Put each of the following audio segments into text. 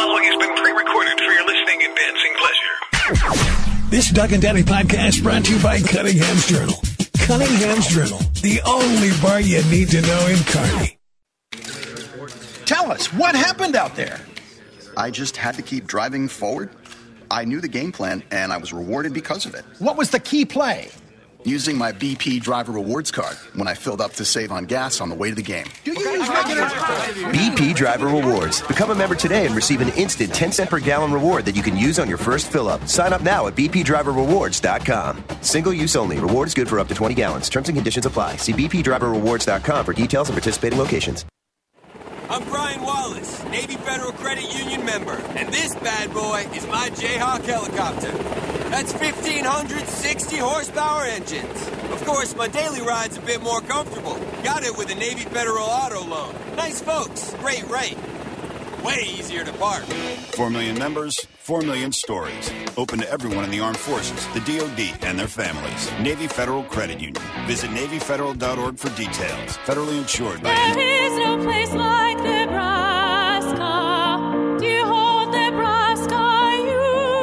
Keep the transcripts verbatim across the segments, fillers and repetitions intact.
following has been pre-recorded for your listening and dancing pleasure. This Doug and Daddy podcast brought to you by Cunningham's Journal. Cunningham's Journal, the only bar you need to know in Kearney. Tell us, what happened out there? I just had to keep driving forward. I knew the game plan, and I was rewarded because of it. What was the key play? Using my B P Driver Rewards card when I filled up to save on gas on the way to the game. Do you use regular... B P Driver Rewards. Become a member today and receive an instant ten cent per gallon reward that you can use on your first fill-up. Sign up now at b p driver rewards dot com. Single use only. Reward is good for up to twenty gallons. Terms and conditions apply. See b p driver rewards dot com for details and participating locations. I'm Brian Wallace, Navy Federal Credit Union member, and this bad boy is my Jayhawk helicopter. That's fifteen sixty horsepower engines. Of course, my daily ride's a bit more comfortable. Got it with a Navy Federal auto loan. Nice folks, great rate. Way easier to park. Four million members, four million stories. Open to everyone in the armed forces, the D O D, and their families. Navy Federal Credit Union. Visit navy federal dot org for details. Federally insured by... There is no place like Nebraska. Dear old Nebraska, you...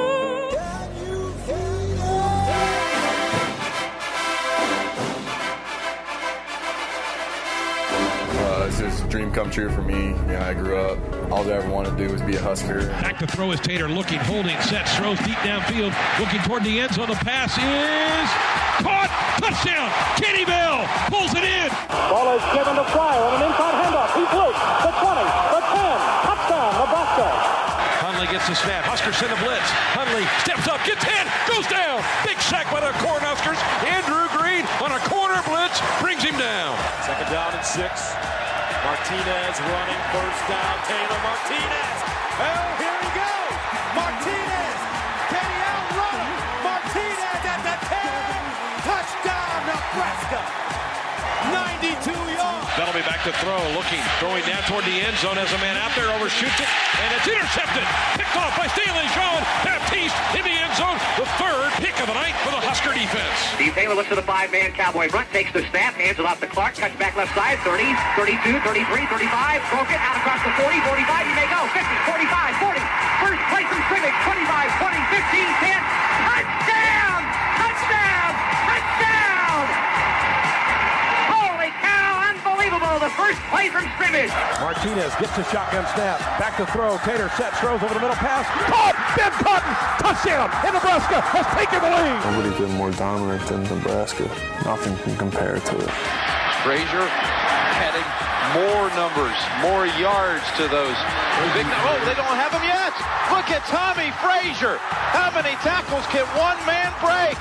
Uh, this is a dream come true for me. You know, I grew up. All I ever wanted to do was be a Husker. Back to throw is Tater, looking, holding, sets, throws deep downfield, looking toward the end zone. The pass is caught. Touchdown. Kenny Bell pulls it in. Ball is given to Fryer on an inside handoff. He floats. The twenty, the ten. Touchdown, Nebraska. Hundley gets the snap. Huskers send a blitz. Hundley steps up, gets hit, goes down. Big sack by the Cornhuskers. Andrew Green on a corner blitz brings him down. Second down and six. Martinez running first down. Taylor Martinez. Oh, here he goes. Martinez. Can he outrun him? Martinez at the ten. Touchdown, Nebraska. ninety-two yards. That'll be back to throw. Looking, throwing down toward the end zone as a man out there overshoots it. And it's intercepted. Picked off by Stanley Sean Baptiste in the end zone. The third pick of the night for the Husker defense. Steve Taylor looks to the five-man Cowboy front, takes the snap, hands it off to Clark, cuts back left side, thirty, thirty-two, thirty-three, thirty-five, broke it, out across the forty, forty-five, he may go, fifty, forty-five, forty, first place in scrimmage, twenty-five, twenty, fifteen, ten, touchdown! Touchdown! Touchdown! Holy cow, unbelievable, the first play from scrimmage. Martinez gets the shotgun snap, back to throw, Tater sets, throws over the middle, pass, caught, Ben Cotton, touchdown, and Nebraska has taken the lead. Nobody's been more dominant than Nebraska. Nothing can compare to it. Frazier adding more numbers, more yards to those. Big, oh, they don't have him yet. Look at Tommy Frazier. How many tackles can one man break?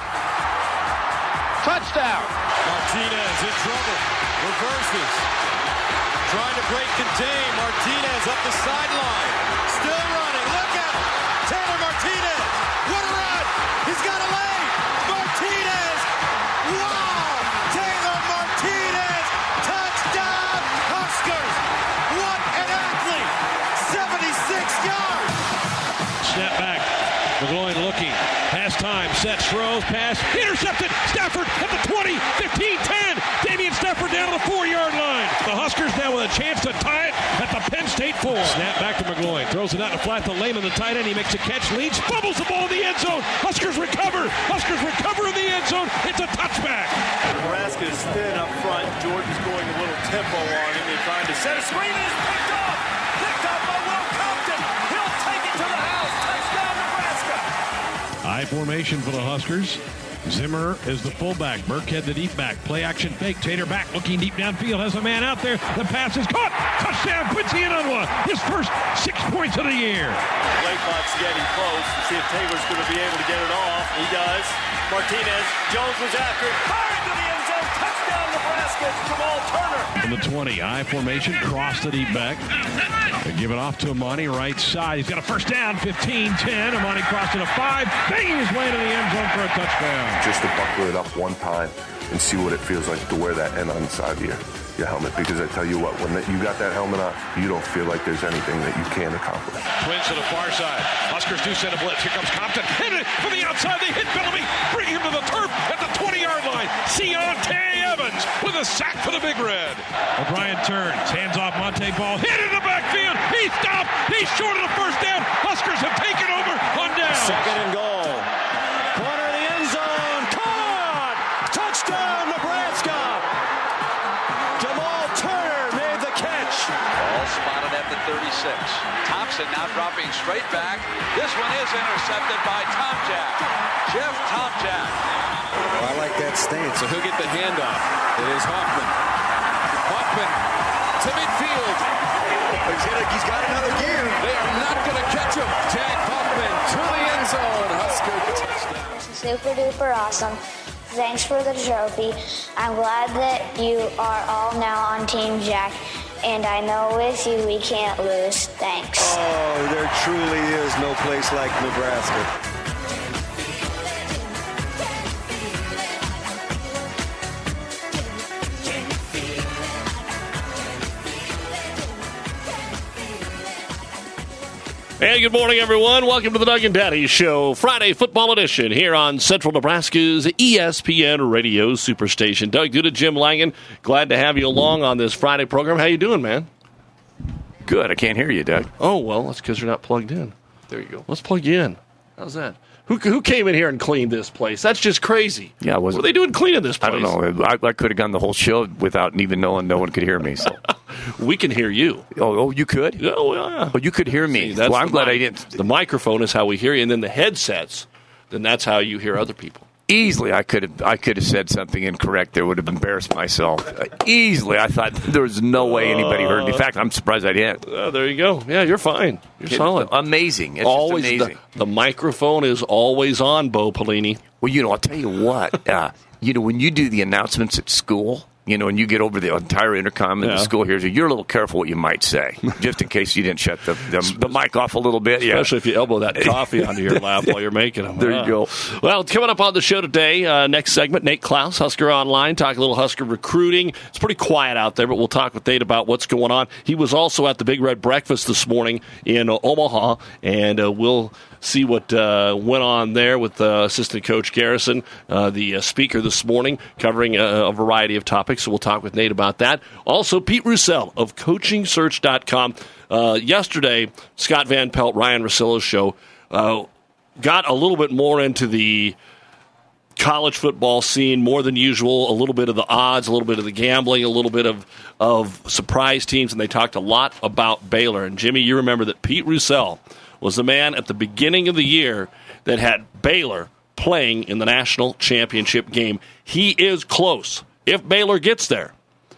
Touchdown. Martinez in trouble. Reverses. Trying to break contain. Martinez up the sideline. Still running. Look at him. Taylor Martinez. What a run. He's got a leg. Martinez. Wow. Taylor Martinez. Touchdown. Huskers. What an athlete. seventy-six yards. Snap back. McGloin looking. Pass time. Sets, throws, pass. Intercepted. Stafford at the twenty, fifteen, ten. Damian Stafford down to the four-yard line. The Huskers now with a chance to tie it at the Penn State four. Snap back to McGloin. Throws it out to flat to Lehman, the tight end. He makes a catch, leads, fumbles the ball in the end zone. Huskers recover. Huskers recover in the end zone. It's a touchback. Nebraska is thin up front. Jordan's going a little tempo on him. They're trying to set a screen. It is picked off. Picked off by Will Compton. He'll take it to the house. Touchdown, Nebraska. High formation for the Huskers. Zimmer is the fullback. Burkhead the deep back. Play action fake. Tater back looking deep downfield. Has a man out there. The pass is caught. Touchdown. Quincy Enunwa. His first six points of the year. Laycock's getting close to see if Taylor's going to be able to get it off. He does. Martinez. Jones was after it. Fired to the end zone. Touchdown Nebraska. It's Jamal Turner. In the twenty. High formation. Cross the deep back. They give it off to Amani right side. He's got a first down. fifteen ten. Amani crossed to the five. Banging his way into the end zone for a touchdown. Just to buckle it up one time and see what it feels like to wear that N on the side of your, your helmet. Because I tell you what, when that, you got that helmet on, you don't feel like there's anything that you can't accomplish. Twins to the far side. Huskers do send a blitz. Here comes Compton. Hit it from the outside. They hit Bellamy. Bring him to the turf at the twenty-yard line. Deontay Evans with a sack for the Big Red. O'Brien turns. Hands off Monte Ball. Hit in the backfield. He stopped. He's short of the first down. six. Thompson now dropping straight back. This one is intercepted by Tomczak. Jeff Tomczak. Well, I like that stance. So he'll get the handoff. It is Hoffman. Hoffman to midfield. He's, gonna, he's got another gear. They are not going to catch him. Jack Hoffman to the end zone. Husker touchdown. Super duper awesome. Thanks for the trophy. I'm glad that you are all now on Team Jack. And I know with you we can't lose. Thanks. Oh, there truly is no place like Nebraska. Hey, good morning, everyone. Welcome to the Doug and Daddy Show, Friday football edition here on Central Nebraska's E S P N Radio Superstation. Doug Duda, Jim Langen, glad to have you along on this Friday program. How you doing, man? Good. I can't hear you, Doug. Oh, well, that's because you're not plugged in. There you go. Let's plug you in. How's that? Who who came in here and cleaned this place? That's just crazy. Yeah, was what are they doing cleaning this place? I don't know. I, I could have gone the whole show without even knowing no one could hear me. So we can hear you. Oh, oh you could? Oh, yeah. Oh, you could hear me. See, well, I'm glad mic. I didn't. The microphone is how we hear you, and then the headsets, then that's how you hear other people. Easily, I could have I could have said something incorrect there. Would have embarrassed myself. Uh, easily, I thought there was no way anybody heard me. In fact, I'm surprised I didn't. Uh, there you go. Yeah, you're fine. You're it's solid. Amazing. It's always just amazing. The, the microphone is always on, Bo Pelini. Well, you know, I'll tell you what. Uh, you know, when you do the announcements at school, you know, and you get over the entire intercom in yeah. the school here, you're a little careful what you might say, just in case you didn't shut the, the, the mic off a little bit. Especially yeah. if you elbow that coffee onto your lap while you're making them. There you go. Well, coming up on the show today, uh, next segment, Nate Klaus, Husker Online, talk a little Husker recruiting. It's pretty quiet out there, but we'll talk with Nate about what's going on. He was also at the Big Red Breakfast this morning in uh, Omaha, and uh, we'll see what uh, went on there with uh, Assistant Coach Garrison, uh, the uh, speaker this morning, covering a, a variety of topics. So we'll talk with Nate about that. Also, Pete Roussel of coaching search dot com. Uh, yesterday, Scott Van Pelt, Ryan Russillo's show, uh, got a little bit more into the college football scene more than usual, a little bit of the odds, a little bit of the gambling, a little bit of, of surprise teams, and they talked a lot about Baylor. And, Jimmy, you remember that Pete Roussel was the man at the beginning of the year that had Baylor playing in the national championship game. He is close. If Baylor gets there,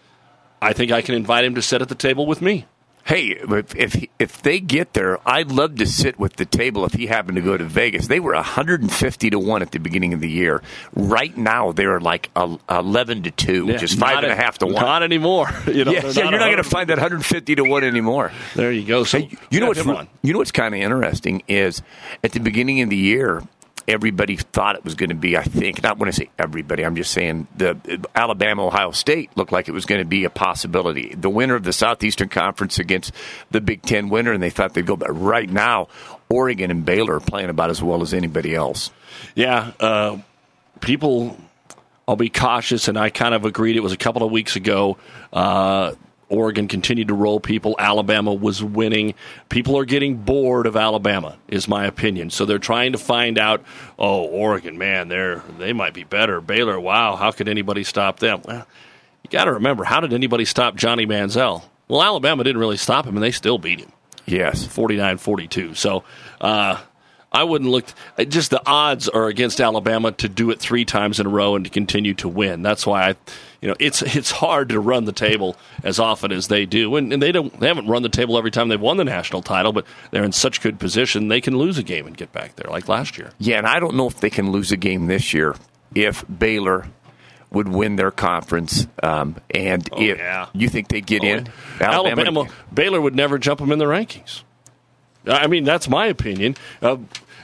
I think I can invite him to sit at the table with me. Hey, if if, if they get there, I'd love to sit with the table if he happened to go to Vegas. They were one hundred fifty to one at the beginning of the year. Right now, they're like eleven to two, yeah, which is five and a half to one. Not anymore. You know, yeah, yeah, you're not going to find that one hundred fifty to one anymore. There you go. So hey, you know what's you know what's kind of interesting is at the beginning of the year, everybody thought it was going to be, I think, not when I say everybody, I'm just saying the Alabama, Ohio State looked like it was going to be a possibility. The winner of the Southeastern Conference against the Big Ten winner, and they thought they'd go. But right now, Oregon and Baylor are playing about as well as anybody else. Yeah, uh, people, I'll be cautious, and I kind of agreed. It was a couple of weeks ago. Uh, Oregon continued to roll people. Alabama was winning. People are getting bored of Alabama, is my opinion. So they're trying to find out, oh, Oregon, man, they're they might be better. Baylor, wow, how could anybody stop them? Well, you got to remember, how did anybody stop Johnny Manziel? Well, Alabama didn't really stop him, and they still beat him. Yes. forty-nine forty-two. So uh, I wouldn't look – just the odds are against Alabama to do it three times in a row and to continue to win. That's why I – You know, it's it's hard to run the table as often as they do, and, and they don't they haven't run the table every time they've won the national title, but they're in such good position they can lose a game and get back there like last year. Yeah, and I don't know if they can lose a game this year if Baylor would win their conference, um, and oh, if yeah. you think they'd get oh, in, Alabama, Alabama, Baylor would never jump them in the rankings. I mean, that's my opinion. Uh,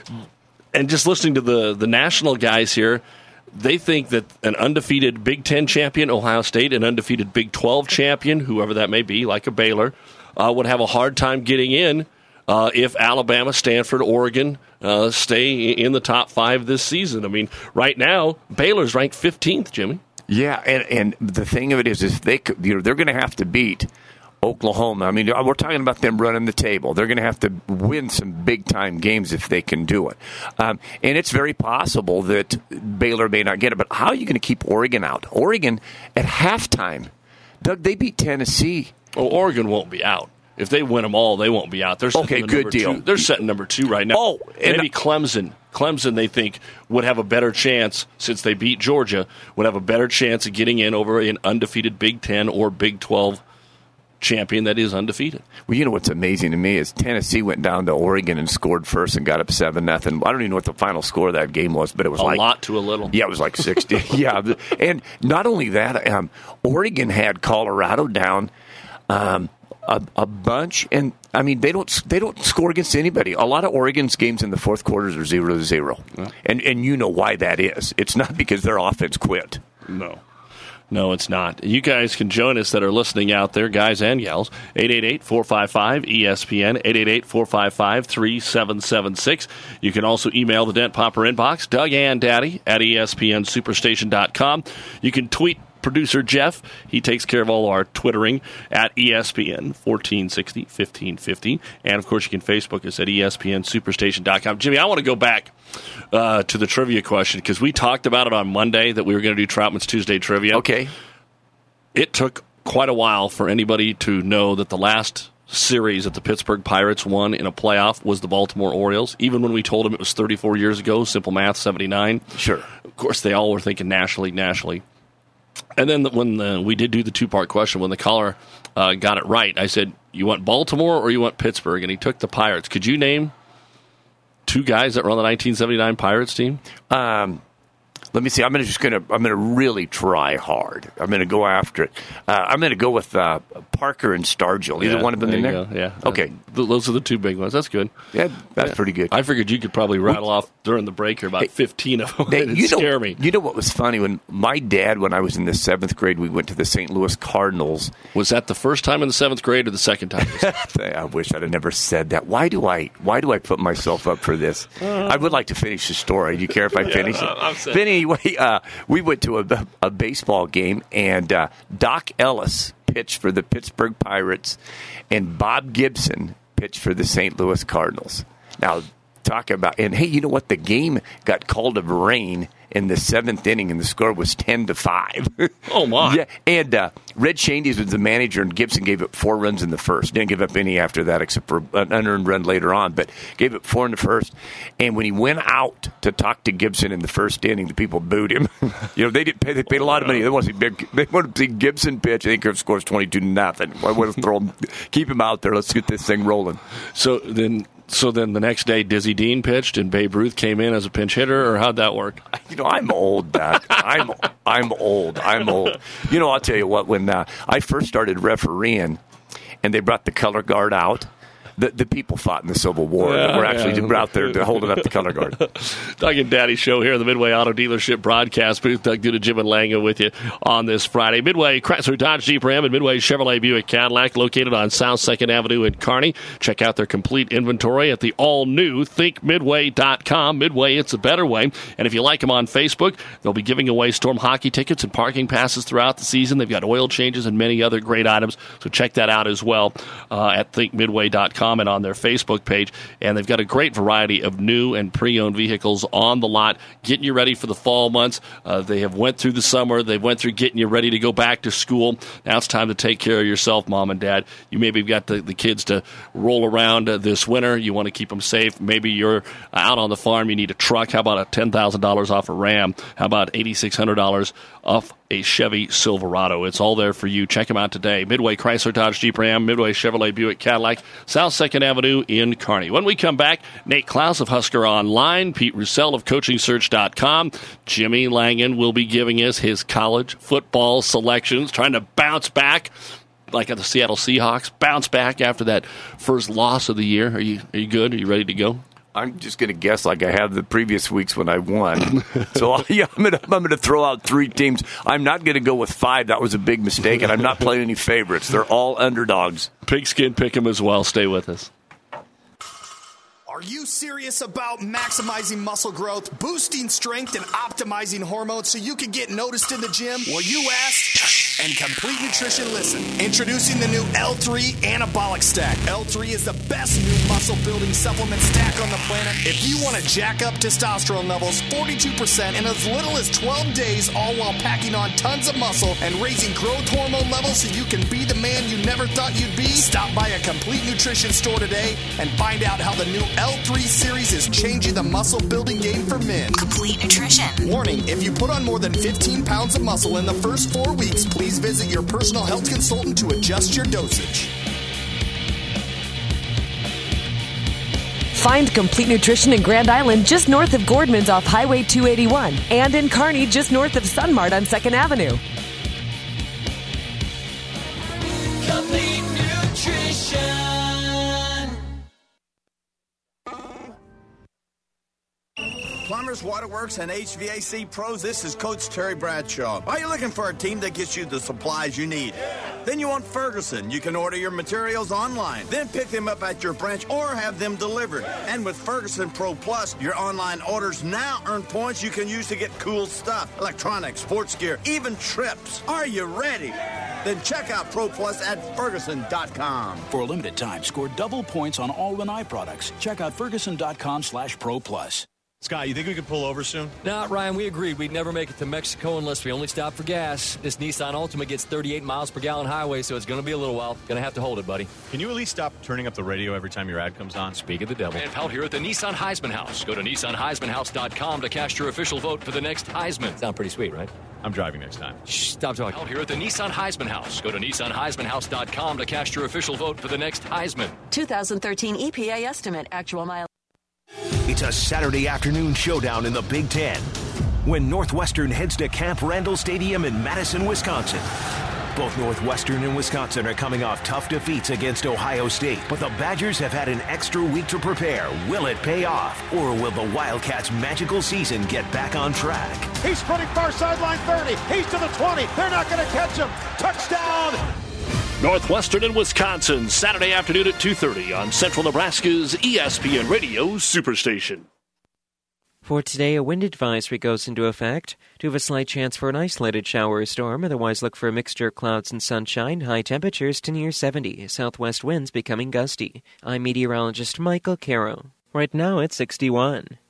and just listening to the the national guys here. They think that an undefeated Big Ten champion, Ohio State, an undefeated Big twelve champion, whoever that may be, like a Baylor, uh, would have a hard time getting in uh, if Alabama, Stanford, Oregon uh, stay in the top five this season. I mean, right now, Baylor's ranked fifteenth, Jimmy. Yeah, and, and the thing of it is, is they you know they're going to have to beat Oklahoma. I mean, we're talking about them running the table. They're going to have to win some big-time games if they can do it. Um, and it's very possible that Baylor may not get it. But how are you going to keep Oregon out? Oregon, at halftime, Doug, they beat Tennessee. Well, Oregon won't be out. If they win them all, they won't be out. They're setting okay, the good deal. Two. They're setting number two right now. Oh, and maybe Clemson. Clemson, they think, would have a better chance, since they beat Georgia, would have a better chance of getting in over an undefeated Big Ten or Big twelve champion that is undefeated. Well, you know what's amazing to me is Tennessee went down to Oregon and scored first and got up seven nothing. I don't even know what the final score of that game was, but it was a like a lot to a little. Yeah, it was like sixty. Yeah, and not only that, um, Oregon had Colorado down um, a, a bunch, and I mean they don't they don't score against anybody. A lot of Oregon's games in the fourth quarters are zero to zero, yeah. and and you know why that is. It's not because their offense quit. No. No, it's not. You guys can join us that are listening out there, guys and gals. eight eight eight, four five five, E S P N, eight eight eight, four five five, three seven seven six. You can also email the Dent Popper inbox, Doug and Daddy at E S P N superstation dot com. You can tweet producer Jeff. He takes care of all our twittering at E S P N fourteen sixty, fifteen fifty. And, of course, you can Facebook us at E S P N superstation dot com. Jimmy, I want to go back uh, to the trivia question because we talked about it on Monday that we were going to do Troutman's Tuesday trivia. Okay. It took quite a while for anybody to know that the last series that the Pittsburgh Pirates won in a playoff was the Baltimore Orioles. Even when we told them it was thirty-four years ago, simple math, seventy-nine. Sure. Of course, they all were thinking National League, National League. And then when the, we did do the two-part question, when the caller uh, got it right, I said, you want Baltimore or you want Pittsburgh? And he took the Pirates. Could you name two guys that were on the nineteen seventy-nine Pirates team? Um, let me see. I'm gonna just gonna I'm gonna really try hard. I'm gonna go after it. Uh, I'm gonna go with uh, Parker and Stargell. Either yeah, one of them there in there. Go. Yeah. Okay. Uh, those are the two big ones. That's good. Yeah, that's yeah. pretty good. I figured you could probably rattle off during the break here about hey, fifteen of them. It'd you scare know, me. You know what was funny? When my dad, when I was in the seventh grade, we went to the Saint Louis Cardinals. Was that the first time in the seventh grade or the second time? I wish I'd have never said that. Why do I? Why do I put myself up for this? Uh, I would like to finish the story. Do you care if I finish yeah, it? I'm saying. But anyway, uh, we went to a, a baseball game, and uh, Doc Ellis pitched for the Pittsburgh Pirates, and Bob Gibson pitched for the Saint Louis Cardinals. Now, talk about, and hey, you know what? The game got called of rain in the seventh inning, and the score was ten to five. Oh, my. Yeah, and uh, Red Shandies was the manager, and Gibson gave up four runs in the first. Didn't give up any after that except for an unearned run later on, but gave up four in the first. And when he went out to talk to Gibson in the first inning, the people booed him. you know, they didn't pay. They paid a lot of money. They want to see big. They want to see Gibson pitch. I think the score's twenty-two to nothing. I want to throw him, keep him out there. Let's get this thing rolling. So then. So then the next day, Dizzy Dean pitched and Babe Ruth came in as a pinch hitter, or how'd that work? You know, I'm old, Doc. I'm I'm old. I'm old. You know, I'll tell you what. When uh, I first started refereeing, and they brought the color guard out, the the people fought in the Civil War. Yeah, We're actually yeah. out there to holding up the color guard. Doug and Daddy show here in the Midway Auto Dealership broadcast booth. Doug Duda, Jim and Langa with you on this Friday. Midway Chrysler Dodge Jeep Ram and Midway Chevrolet Buick Cadillac, located on South second Avenue in Kearney. Check out their complete inventory at the all-new think midway dot com. Midway, it's a better way. And if you like them on Facebook, they'll be giving away Storm hockey tickets and parking passes throughout the season. They've got oil changes and many other great items. So check that out as well uh, at think midway dot com and on their Facebook page, and they've got a great variety of new and pre-owned vehicles on the lot, getting you ready for the fall months. Uh, they have went through the summer. They went through getting you ready to go back to school. Now it's time to take care of yourself, Mom and Dad. You maybe got the, the kids to roll around uh, this winter. You want to keep them safe. Maybe you're out on the farm. You need a truck. How about a ten thousand dollars off a Ram? How about eight thousand six hundred dollars off a Chevy Silverado? It's all there for you. Check them out today. Midway Chrysler Dodge Jeep Ram, Midway Chevrolet Buick Cadillac, South second Avenue in Kearney. When we come back, Nate Klaus of Husker Online, Pete Roussel of coaching search dot com, Jimmy Langen will be giving us his college football selections, trying to bounce back like at the Seattle Seahawks, bounce back after that first loss of the year. Are you, are you good? Are you ready to go? I'm just going to guess like I have the previous weeks when I won. So, yeah, I'm going to I'm going to throw out three teams. I'm not going to go with five. That was a big mistake, and I'm not playing any favorites. They're all underdogs. Pigskin pick 'em as well. Stay with us. Are you serious about maximizing muscle growth, boosting strength, and optimizing hormones so you can get noticed in the gym? Well, you asked... and Complete Nutrition listen. Introducing the new L three Anabolic Stack. L three is the best new muscle-building supplement stack on the planet. If you want to jack up testosterone levels forty-two percent in as little as twelve days, all while packing on tons of muscle and raising growth hormone levels so you can be the man you never thought you'd be, stop by a Complete Nutrition store today and find out how the new L three series is changing the muscle-building game for men. Complete Nutrition. Warning, if you put on more than fifteen pounds of muscle in the first four weeks, please visit your personal health consultant to adjust your dosage. Find Complete Nutrition in Grand Island just north of Gordman's off Highway two eighty-one and in Kearney just north of Sunmart on second Avenue. Complete Nutrition. Plumbers, waterworks, and H V A C pros, this is Coach Terry Bradshaw. Are you looking for a team that gets you the supplies you need? Then you want Ferguson. You can order your materials online, then pick them up at your branch or have them delivered. And with Ferguson Pro Plus, your online orders now earn points you can use to get cool stuff, electronics, sports gear, even trips. Are you ready? Then check out Pro Plus at Ferguson dot com. For a limited time, score double points on all Lanai products. Check out Ferguson dot com slash Pro Plus. Scott, you think we could pull over soon? Nah, Ryan, we agreed we'd never make it to Mexico unless we only stop for gas. This Nissan Altima gets thirty-eight miles per gallon highway, so it's going to be a little while. Going to have to hold it, buddy. Can you at least stop turning up the radio every time your ad comes on? Speak of the devil. And out here at the Nissan Heisman House. Go to Nissan Heisman House dot com to cast your official vote for the next Heisman. Sound pretty sweet, right? I'm driving next time. Shh, stop talking. Out here at the Nissan Heisman House. Go to Nissan Heisman House dot com to cast your official vote for the next Heisman. two thousand thirteen E P A estimate, actual mile. It's a Saturday afternoon showdown in the Big Ten when Northwestern heads to Camp Randall Stadium in Madison, Wisconsin. Both Northwestern and Wisconsin are coming off tough defeats against Ohio State, but the Badgers have had an extra week to prepare. Will it pay off, or will the Wildcats' magical season get back on track? He's sprinting far sideline thirty. He's to the twenty. They're not going to catch him. Touchdown! Northwestern and Wisconsin, Saturday afternoon at two thirty on Central Nebraska's E S P N Radio Superstation. For today, a wind advisory goes into effect. Do have a slight chance for an isolated shower or storm. Otherwise, look for a mixture of clouds and sunshine. High temperatures to near seventy. Southwest winds becoming gusty. I'm meteorologist Michael Caro. Right now, it's sixty-one.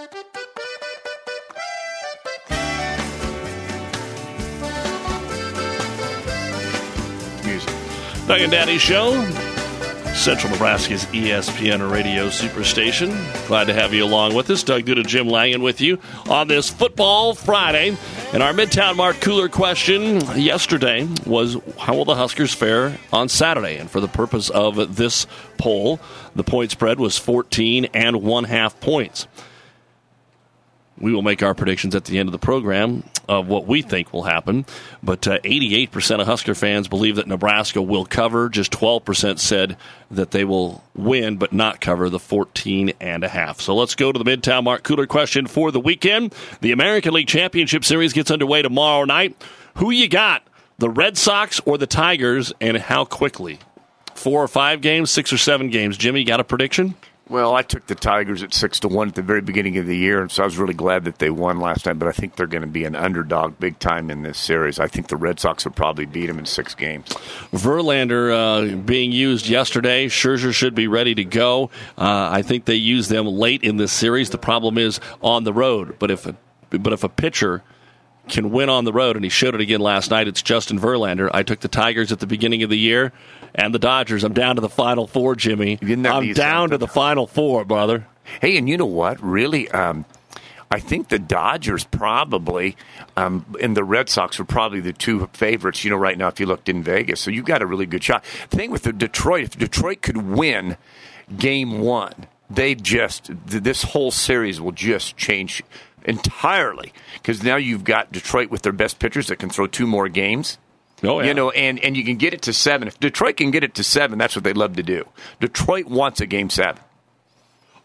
Doug and Daddy Show, Central Nebraska's E S P N Radio Superstation. Glad to have you along with us. Doug Duda, Jim Langen with you on this Football Friday. And our Midtown Mart Cooler question yesterday was, how will the Huskers fare on Saturday? And for the purpose of this poll, the point spread was fourteen and one half points. We will make our predictions at the end of the program of what we think will happen. But uh, eighty-eight percent of Husker fans believe that Nebraska will cover. Just twelve percent said that they will win but not cover the fourteen and a half. So let's go to the Midtown Mart Cooler question for the weekend. The American League Championship Series gets underway tomorrow night. Who you got, the Red Sox or the Tigers, and how quickly? Four or five games, six or seven games. Jimmy, you got a prediction? Well, I took the Tigers at six to one at the very beginning of the year, and so I was really glad that they won last time. But I think they're going to be an underdog big time in this series. I think the Red Sox will probably beat them in six games. Verlander uh, being used yesterday. Scherzer should be ready to go. Uh, I think they use them late in this series. The problem is on the road. But if a, but if a pitcher can win on the road, and he showed it again last night, it's Justin Verlander. I took the Tigers at the beginning of the year. And the Dodgers. I'm down to the Final Four, Jimmy. I'm down something? to the Final Four, brother. Hey, and you know what? Really, um, I think the Dodgers probably um, and the Red Sox are probably the two favorites, you know, right now if you looked in Vegas. So you've got a really good shot. The thing with the Detroit, if Detroit could win game one, they just, this whole series will just change entirely. Because now you've got Detroit with their best pitchers that can throw two more games. Oh, yeah. You know, and, and you can get it to seven. If Detroit can get it to seven, that's what they love to do. Detroit wants a game seven.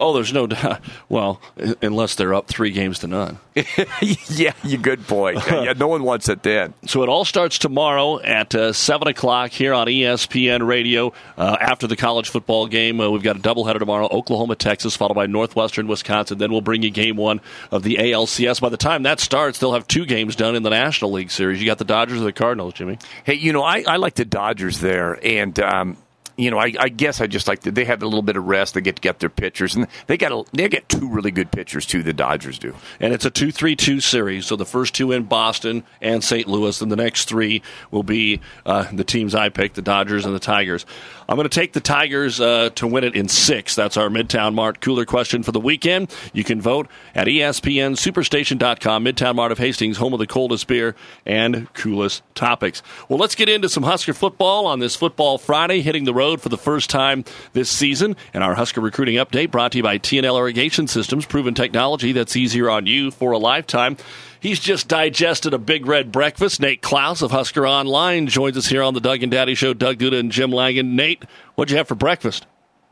Oh, there's no doubt. Well, unless they're up three games to none. Yeah, you good point. Yeah, no one wants it then. So it all starts tomorrow at uh, seven o'clock here on E S P N Radio. Uh, after the college football game, uh, we've got a doubleheader tomorrow, Oklahoma, Texas, followed by Northwestern, Wisconsin. Then we'll bring you game one of the A L C S. By the time that starts, they'll have two games done in the National League Series. You got the Dodgers or the Cardinals, Jimmy? Hey, you know, I, I like the Dodgers there, and um, you know, I, I guess I just like to, they have a little bit of rest. They get to get their pitchers, and they got a, they get two really good pitchers too. The Dodgers do, and it's a two three two series. So the first two in Boston and Saint Louis, and the next three will be uh, the teams I picked: the Dodgers and the Tigers. I'm going to take the Tigers uh, to win it in six. That's our Midtown Mart Cooler question for the weekend. You can vote at E S P N Superstation dot com, Midtown Mart of Hastings, home of the coldest beer and coolest topics. Well, let's get into some Husker football on this Football Friday, hitting the road for the first time this season. And our Husker recruiting update brought to you by T and L Irrigation Systems, proven technology that's easier on you for a lifetime. He's just digested a Big Red Breakfast. Nate Klaus of Husker Online joins us here on the Doug and Daddy Show. Doug Duda and Jim Langan. Nate, what'd you have for breakfast?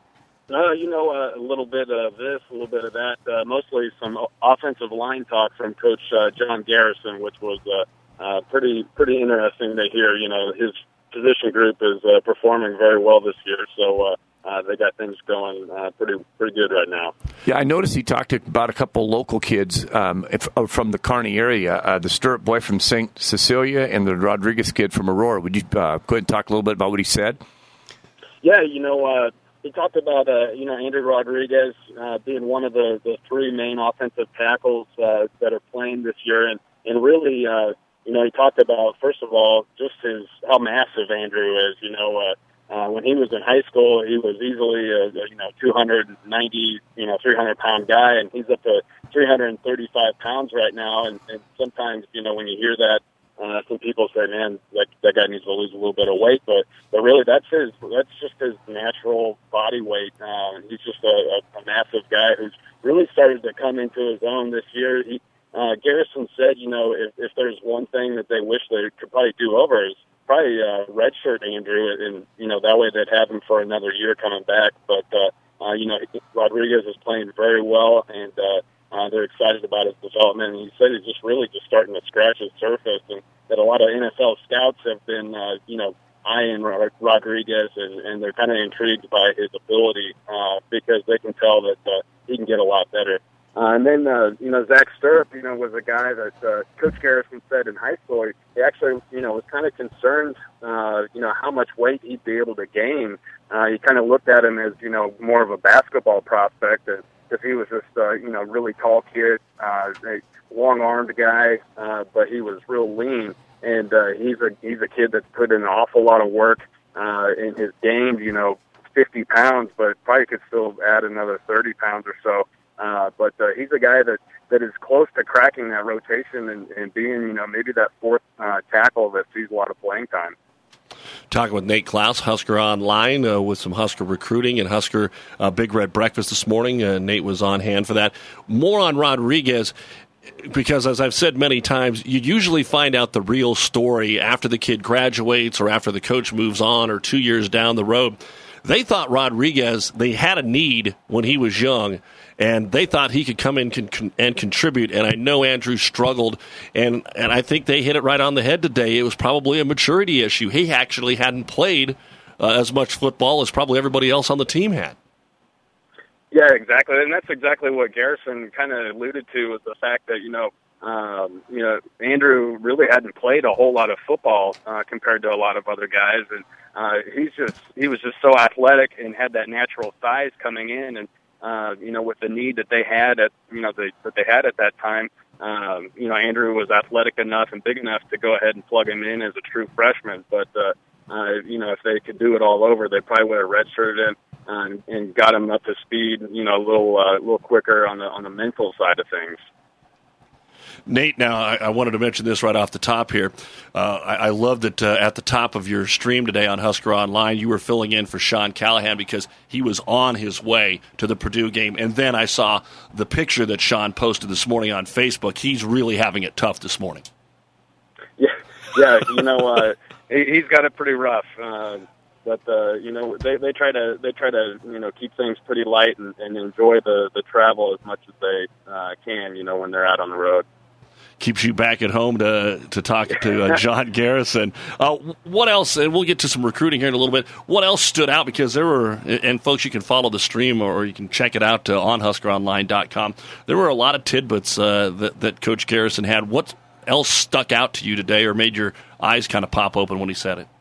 Uh, you know, uh, a little bit of this, a little bit of that. Uh, mostly some offensive line talk from Coach uh, John Garrison, which was uh, uh, pretty pretty interesting to hear. You know, his position group is uh, performing very well this year, so uh, uh, they got things going uh, pretty pretty good right now. Yeah, I noticed he talked about a couple local kids um, if, uh, from the Kearney area, uh, the Stirrup boy from Saint Cecilia and the Rodriguez kid from Aurora. Would you uh, go ahead and talk a little bit about what he said? Yeah, you know, uh, he talked about, uh, you know, Andrew Rodriguez uh, being one of the, the three main offensive tackles uh, that are playing this year. And, and really, uh, you know, he talked about, first of all, just his how massive Andrew is. You know, uh, uh, when he was in high school, he was easily a, you know, two ninety, you know, three hundred pound guy, and he's up to three thirty-five pounds right now. And, and sometimes, you know, when you hear that, Uh, some people say, "Man, that that guy needs to lose a little bit of weight," but but really, that's his that's just his natural body weight. Uh, he's just a, a, a massive guy who's really started to come into his own this year. He, uh, Garrison said, you know, if, if there's one thing that they wish they could probably do over is probably uh, redshirt Andrew, and you know that way they'd have him for another year coming back. But uh, uh, you know, Rodriguez is playing very well, and uh, uh, they're excited about his development. And he said he's just really just starting to scratch his surface, and that a lot of N F L scouts have been, uh, you know, eyeing Rodriguez, and, and they're kind of intrigued by his ability uh, because they can tell that uh, he can get a lot better. Uh, and then, uh, you know, Zach Stirrup, you know, was a guy that uh, Coach Garrison said in high school, he, he actually, you know, was kind of concerned, uh, you know, how much weight he'd be able to gain. Uh, he kind of looked at him as, you know, more of a basketball prospect, because he was just, uh, you know, really tall kid, uh, a long-armed guy, uh, but he was real lean. And uh, he's a he's a kid that's put in an awful lot of work uh, in his game, you know, fifty pounds, but probably could still add another thirty pounds or so. Uh, but uh, he's a guy that, that is close to cracking that rotation and, and being, you know, maybe that fourth uh, tackle that sees a lot of playing time. Talking with Nate Klaus, Husker Online, uh, with some Husker recruiting and Husker uh, Big Red Breakfast this morning. Uh, Nate was on hand for that. More on Rodriguez, because as I've said many times, you usually find out the real story after the kid graduates or after the coach moves on or two years down the road. They thought Rodriguez, they had a need when he was young, and they thought he could come in con- con- and contribute. And I know Andrew struggled, and, and I think they hit it right on the head today. It was probably a maturity issue. He actually hadn't played uh, as much football as probably everybody else on the team had. Yeah, exactly, and that's exactly what Garrison kind of alluded to, was the fact that, you know, um, you know, Andrew really hadn't played a whole lot of football uh, compared to a lot of other guys, and uh, he's just he was just so athletic and had that natural size coming in, and uh, you know, with the need that they had at you know the, that they had at that time, um, you know, Andrew was athletic enough and big enough to go ahead and plug him in as a true freshman, but uh, uh, you know, if they could do it all over, they probably would have redshirted him. Uh, and, and got him up to speed, you know, a little, uh, little quicker on the on the mental side of things. Nate, now I, I wanted to mention this right off the top here. Uh, I, I love that uh, at the top of your stream today on Husker Online, you were filling in for Sean Callahan because he was on his way to the Purdue game. And then I saw the picture that Sean posted this morning on Facebook. He's really having it tough this morning. Yeah, yeah, you know, uh, he, he's got it pretty rough. Uh, but uh, you know they, they try to they try to you know keep things pretty light and, and enjoy the, the travel as much as they uh, can. You know when they're out on the road. Keeps you back at home to to talk to uh, John Garrison. Uh, what else? And we'll get to some recruiting here in a little bit. What else stood out? Because there were, and folks, you can follow the stream or you can check it out uh, on Husker Online dot com. There were a lot of tidbits uh, that, that Coach Garrison had. What else stuck out to you today or made your eyes kind of pop open when he said it?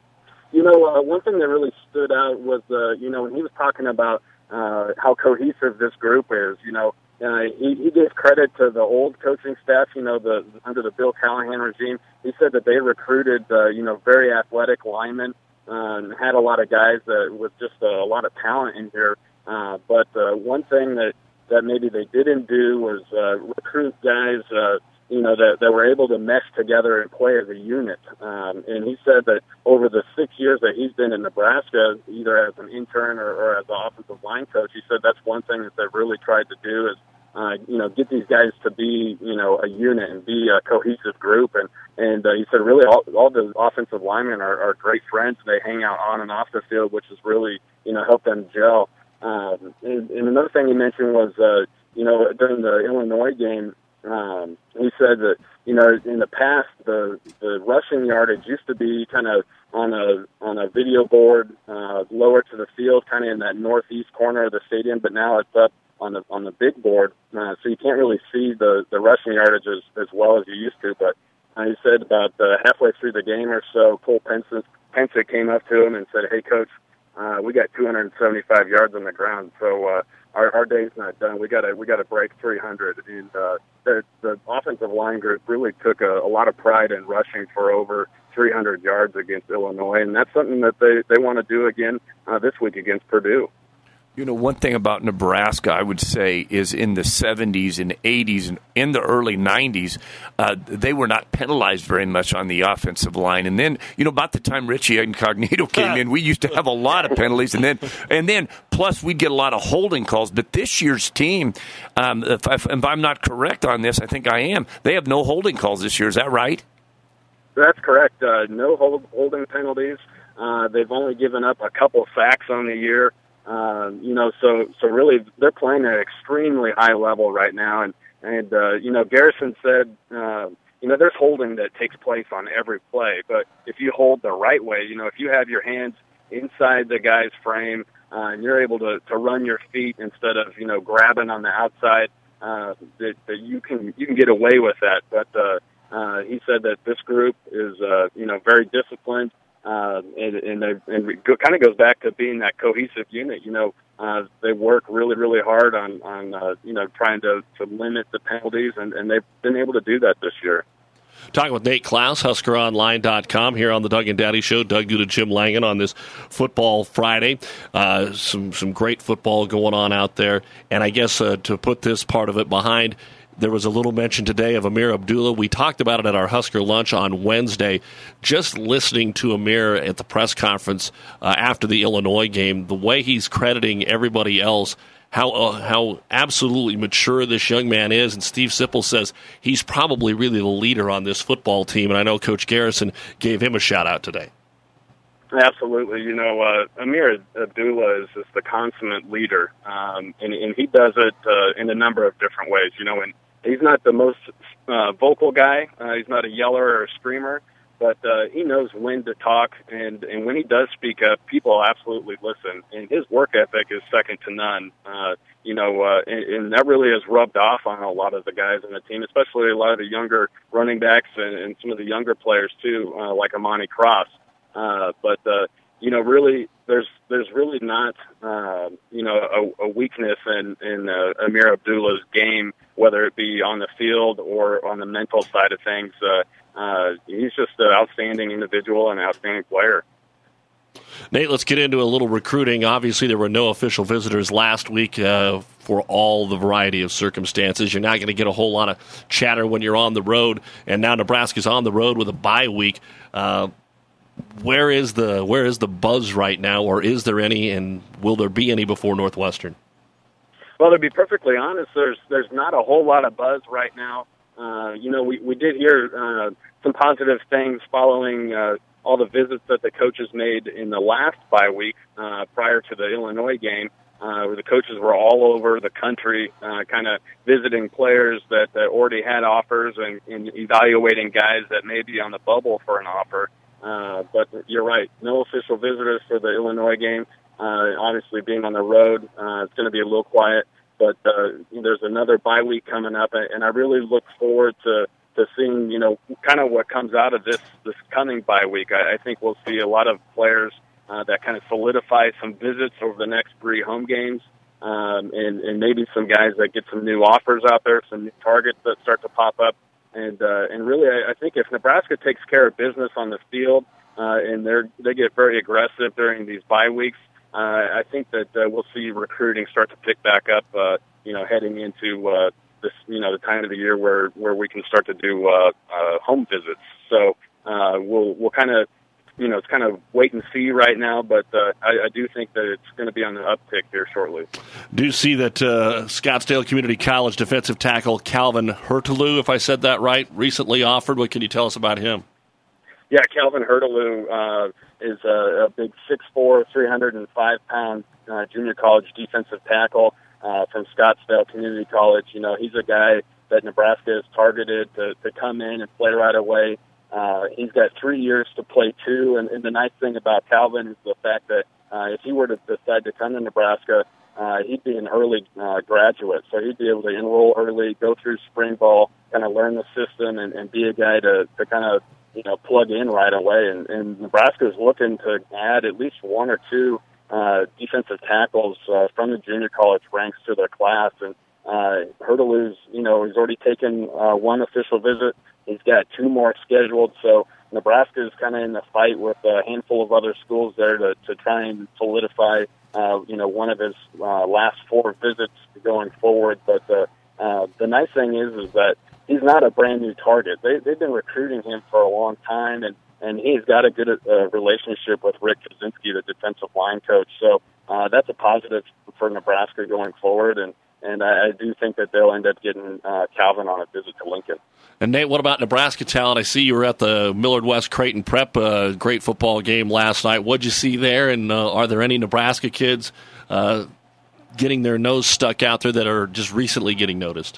You know, uh, one thing that really stood out was, uh, you know, when he was talking about uh, how cohesive this group is, you know, Uh, he, he gave credit to the old coaching staff, you know, the under the Bill Callahan regime. He said that they recruited, uh, you know, very athletic linemen uh, and had a lot of guys uh, with just uh, a lot of talent in here. Uh, but uh, one thing that, that maybe they didn't do was uh, recruit guys, uh, you know, that, that were able to mesh together and play as a unit. Um, and he said that over the six years that he's been in Nebraska, either as an intern or, or as an offensive line coach, he said that's one thing that they've really tried to do is Uh, you know, get these guys to be, you know, a unit and be a cohesive group. And, and uh, he said really all, all the offensive linemen are, are great friends. They hang out on and off the field, which has really, you know, helped them gel. Um, and, and another thing he mentioned was, uh, you know, during the Illinois game, um, he said that, you know, in the past, the, the rushing yardage used to be kind of on a on a video board uh, lower to the field, kind of in that northeast corner of the stadium, but now it's up on the on the big board, uh, so you can't really see the, the rushing yardage as, as well as you used to. But uh, he said about uh, halfway through the game or so, Cole Pensick, Pensick came up to him and said, "Hey, Coach, uh, we got two hundred seventy-five yards on the ground, so uh, our our day's not done. We got to we got to break three hundred." And uh, the, the offensive line group really took a, a lot of pride in rushing for over three hundred yards against Illinois, and that's something that they they want to do again uh, this week against Purdue. You know, one thing about Nebraska, I would say, is in the seventies and eighties and in the early nineties, uh, they were not penalized very much on the offensive line. And then, you know, about the time Richie Incognito came in, we used to have a lot of penalties. And then, and then plus, we'd get a lot of holding calls. But this year's team, um, if, I, if I'm not correct on this, I think I am, they have no holding calls this year. Is that right? That's correct. Uh, no hold, holding penalties. Uh, they've only given up a couple sacks on the year. Um, you know, so so really, they're playing at an extremely high level right now, and and uh, you know, Garrison said, uh, you know, there's holding that takes place on every play, but if you hold the right way, you know, if you have your hands inside the guy's frame uh, and you're able to to run your feet instead of you know grabbing on the outside, uh, that, that you can you can get away with that. But uh, uh, he said that this group is uh, you know very disciplined. Uh, and and, they, and it kind of goes back to being that cohesive unit. You know, uh, they work really, really hard on, on uh, you know, trying to, to limit the penalties, and, and they've been able to do that this year. Talking with Nate Klaus, Husker Online dot com, here on the Doug and Daddy Show. Doug Duda, Jim Langen on this Football Friday. Uh, some some great football going on out there. And I guess uh, to put this part of it behind, there was a little mention today of Ameer Abdullah. We talked about it at our Husker lunch on Wednesday. Just listening to Ameer at the press conference uh, after the Illinois game, the way he's crediting everybody else, how uh, how absolutely mature this young man is. And Steve Sipple says he's probably really the leader on this football team. And I know Coach Garrison gave him a shout-out today. Absolutely. You know, uh, Ameer Abdullah is just the consummate leader, um, and, and he does it uh, in a number of different ways. You know, and he's not the most uh, vocal guy. Uh, he's not a yeller or a screamer, but uh, he knows when to talk, and, and when he does speak up, people absolutely listen. And his work ethic is second to none. Uh, you know, uh, and, and that really has rubbed off on a lot of the guys on the team, especially a lot of the younger running backs and, and some of the younger players too, uh, like Amani Cross. Uh, but, uh, you know, really, there's there's really not, uh, you know, a, a weakness in, in uh, Ameer Abdullah's game, whether it be on the field or on the mental side of things. Uh, uh, he's just an outstanding individual and an outstanding player. Nate, let's get into a little recruiting. Obviously, there were no official visitors last week uh, for all the variety of circumstances. You're not going to get a whole lot of chatter when you're on the road, and now Nebraska's on the road with a bye week. Uh, Where is the where is the buzz right now, or is there any, and will there be any before Northwestern? Well, to be perfectly honest, there's there's not a whole lot of buzz right now. Uh, you know, we, we did hear uh, some positive things following uh, all the visits that the coaches made in the last bye week uh, prior to the Illinois game, uh, where the coaches were all over the country, uh, kind of visiting players that, that already had offers and, and evaluating guys that may be on the bubble for an offer. Uh, but you're right, no official visitors for the Illinois game. Uh, obviously, being on the road, uh, it's going to be a little quiet. But uh, there's another bye week coming up, and I really look forward to, to seeing, you know, kind of what comes out of this, this coming bye week. I, I think we'll see a lot of players uh, that kind of solidify some visits over the next three home games, um, and, and maybe some guys that get some new offers out there, some new targets that start to pop up. And uh, and really, I, I think if Nebraska takes care of business on the field uh, and they they get very aggressive during these bye weeks, Uh, I think that uh, we'll see recruiting start to pick back up, uh, you know, heading into uh, this, you know, the time of the year where, where we can start to do uh, uh, home visits. So uh, we'll we'll kind of, you know, it's kind of wait and see right now, but uh, I, I do think that it's going to be on the uptick here shortly. Do you see that uh, Scottsdale Community College defensive tackle Calvin Hurtelu, if I said that right, recently offered? What can you tell us about him? Yeah, Calvin Hurtelu uh, is a, a big six foot four, three hundred five pound uh, junior college defensive tackle uh, from Scottsdale Community College. You know, he's a guy that Nebraska has targeted to, to come in and play right away. Uh, he's got three years to play, too. And, and the nice thing about Calvin is the fact that uh, if he were to decide to come to Nebraska, uh, he'd be an early uh, graduate. So he'd be able to enroll early, go through spring ball, kind of learn the system, and, and be a guy to, to kind of, you know, plug in right away. And, and Nebraska is looking to add at least one or two uh, defensive tackles uh, from the junior college ranks to their class. And uh, Hurtelu's, you know, he's already taken uh, one official visit. He's got two more scheduled. So Nebraska is kind of in the fight with a handful of other schools there to, to try and solidify, uh, you know, one of his uh, last four visits going forward. But uh, uh, the nice thing is, is that he's not a brand new target. They, they've been recruiting him for a long time, and, and he's got a good uh, relationship with Rick Kaczynski, the defensive line coach. So uh, that's a positive for Nebraska going forward, and, and I, I do think that they'll end up getting uh, Calvin on a visit to Lincoln. And Nate, what about Nebraska talent? I see you were at the Millard West Creighton Prep, uh, great football game last night. What'd you see there, and uh, are there any Nebraska kids uh, getting their nose stuck out there that are just recently getting noticed?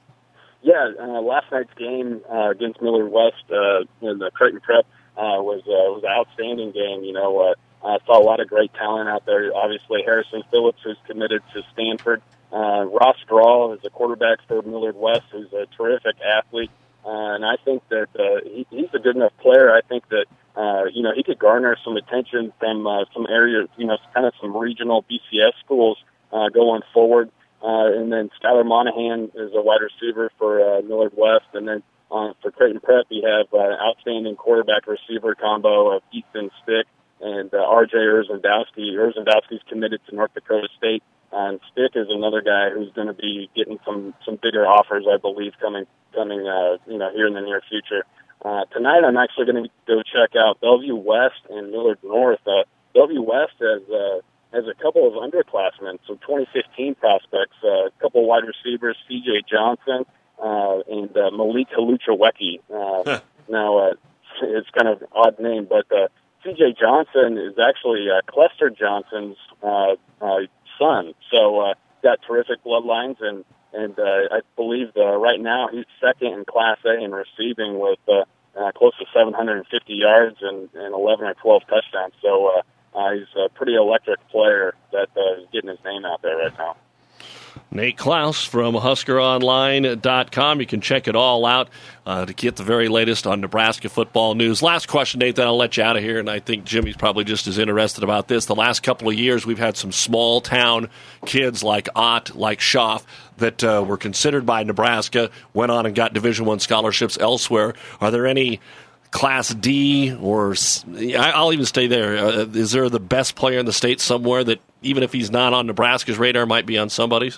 Yeah, uh, last night's game uh, against Millard West uh, in the Creighton Prep uh, was uh, was an outstanding game. You know, uh, I saw a lot of great talent out there. Obviously, Harrison Phillips, who's committed to Stanford. Uh, Ross Straw is a quarterback for Millard West, who's a terrific athlete. Uh, and I think that uh, he, he's a good enough player. I think that, uh, you know, he could garner some attention from uh, some areas, you know, kind of some regional B C S schools uh, going forward. Uh, and then Skylar Monahan is a wide receiver for uh, Millard West. And then uh, for Creighton Prep, you have uh, outstanding quarterback-receiver combo of Ethan Stick and uh, R J Urzendowski. Urzendowski's committed to North Dakota State. Uh, and Stick is another guy who's going to be getting some, some bigger offers, I believe, coming coming uh, you know here in the near future. Uh, tonight, I'm actually going to go check out Bellevue West and Millard North. Uh, Bellevue West has uh, has a couple of underclassmen, some twenty fifteen prospects, uh, a couple of wide receivers, C J Johnson uh, and uh, Malik Haluchawecki. Uh, now, uh, it's kind of an odd name, but uh, C J Johnson is actually uh, Clester Johnson's uh, uh, son. So uh, got terrific bloodlines, and and uh, I believe uh, right now he's second in Class A in receiving with uh, uh, close to seven hundred fifty yards and, and eleven or twelve touchdowns. So uh, uh, he's a pretty electric player that uh, is getting his name out there right now. Nate Klaus from Husker Online dot com. You can check it all out uh, to get the very latest on Nebraska football news. Last question, Nate, then I'll let you out of here, and I think Jimmy's probably just as interested about this. The last couple of years, we've had some small-town kids like Ott, like Schaff, that uh, were considered by Nebraska, went on and got Division I scholarships elsewhere. Are there any Class D, or I'll even stay there, uh, is there the best player in the state somewhere that, even if he's not on Nebraska's radar, might be on somebody's?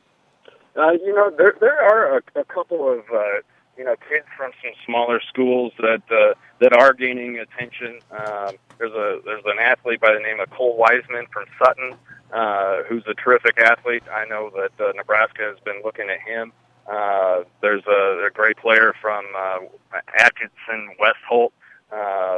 Uh, you know, there there are a, a couple of uh, you know kids from some smaller schools that uh, that are gaining attention. Um, there's a there's an athlete by the name of Cole Wiseman from Sutton, uh, who's a terrific athlete. I know that uh, Nebraska has been looking at him. Uh, there's a, a great player from uh, Atkinson Westholt, um,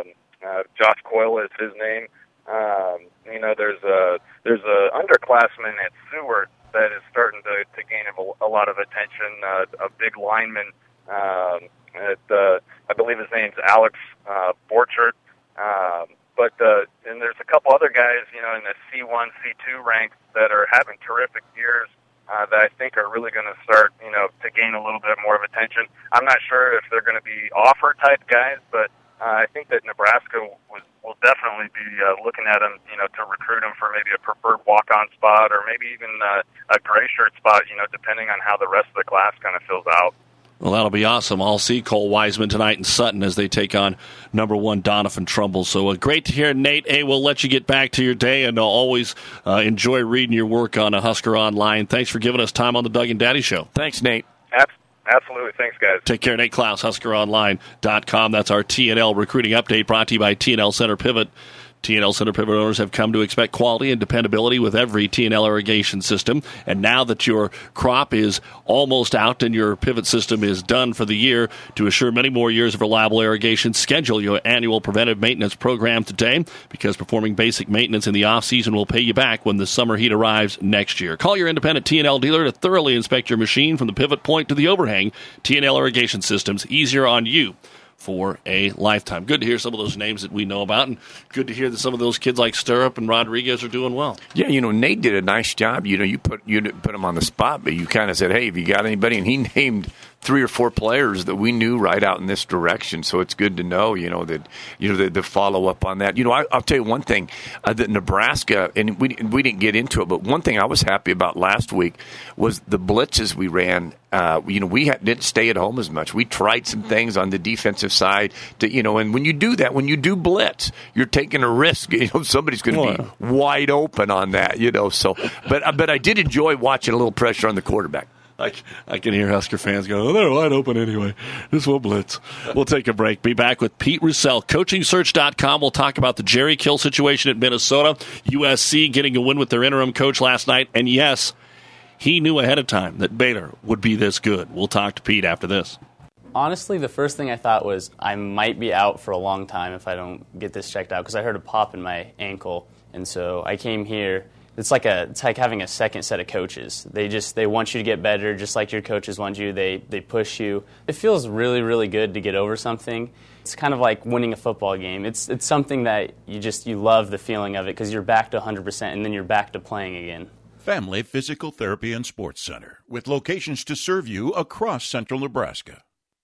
Uh, Josh Coyle is his name. Um, you know, there's a there's a underclassman at Seward that is starting to, to gain a, a lot of attention. Uh, a big lineman. Um, at, uh, I believe his name's Alex uh, Borchert. Um, but uh, and there's a couple other guys, you know, in the C one, C two ranks that are having terrific years. Uh, that I think are really going to start, you know, to gain a little bit more of attention. I'm not sure if they're going to be offer-type guys, but uh, I think that Nebraska was, will definitely be uh, looking at them, you know, to recruit them for maybe a preferred walk-on spot or maybe even uh, a gray shirt spot, you know, depending on how the rest of the class kind of fills out. Well, that'll be awesome. I'll see Cole Wiseman tonight in Sutton as they take on number one Donovan Trumbull. So uh, great to hear, Nate. Hey, we'll let you get back to your day, and I'll always uh, enjoy reading your work on a Husker Online. Thanks for giving us time on the Doug and Daddy Show. Thanks, Nate. Absolutely. Thanks, guys. Take care. Nate Klaus, Husker Online dot com. That's our T N L recruiting update brought to you by T N L Center Pivot. T N L Center Pivot owners have come to expect quality and dependability with every T N L irrigation system. And now that your crop is almost out and your pivot system is done for the year, to assure many more years of reliable irrigation, schedule your annual preventive maintenance program today, because performing basic maintenance in the off-season will pay you back when the summer heat arrives next year. Call your independent T N L dealer to thoroughly inspect your machine from the pivot point to the overhang. T N L irrigation systems, easier on you for a lifetime. Good to hear some of those names that we know about, and good to hear that some of those kids like Stirrup and Rodriguez are doing well. Yeah, you know, Nate did a nice job. You know, you put you didn't put him on the spot, but you kind of said, hey, have you got anybody? And he named three or four players that we knew right out in this direction. So it's good to know, you know, that, you know, the, the follow up on that. You know, I, I'll tell you one thing, uh, that Nebraska, and we, we didn't get into it, but one thing I was happy about last week was the blitzes we ran. Uh, you know, we had, didn't stay at home as much. We tried some things on the defensive side to, you know, and when you do that, when you do blitz, you're taking a risk. You know, somebody's going to be wide open on that, you know, so, but, but I did enjoy watching a little pressure on the quarterback. I, I can hear Husker fans go, oh, they're wide open anyway. This will blitz. We'll take a break. Be back with Pete Russell, coaching search dot com. We'll talk about the Jerry Kill situation at Minnesota, U S C getting a win with their interim coach last night. And, yes, he knew ahead of time that Baylor would be this good. We'll talk to Pete after this. Honestly, the first thing I thought was I might be out for a long time if I don't get this checked out, because I heard a pop in my ankle. And so I came here. It's like a it's like having a second set of coaches. They just they want you to get better, just like your coaches want you. They they push you. It feels really really good to get over something. It's kind of like winning a football game. It's it's something that you just you love the feeling of it, because you're back to one hundred percent and then you're back to playing again. Family Physical Therapy and Sports Center, with locations to serve you across central Nebraska.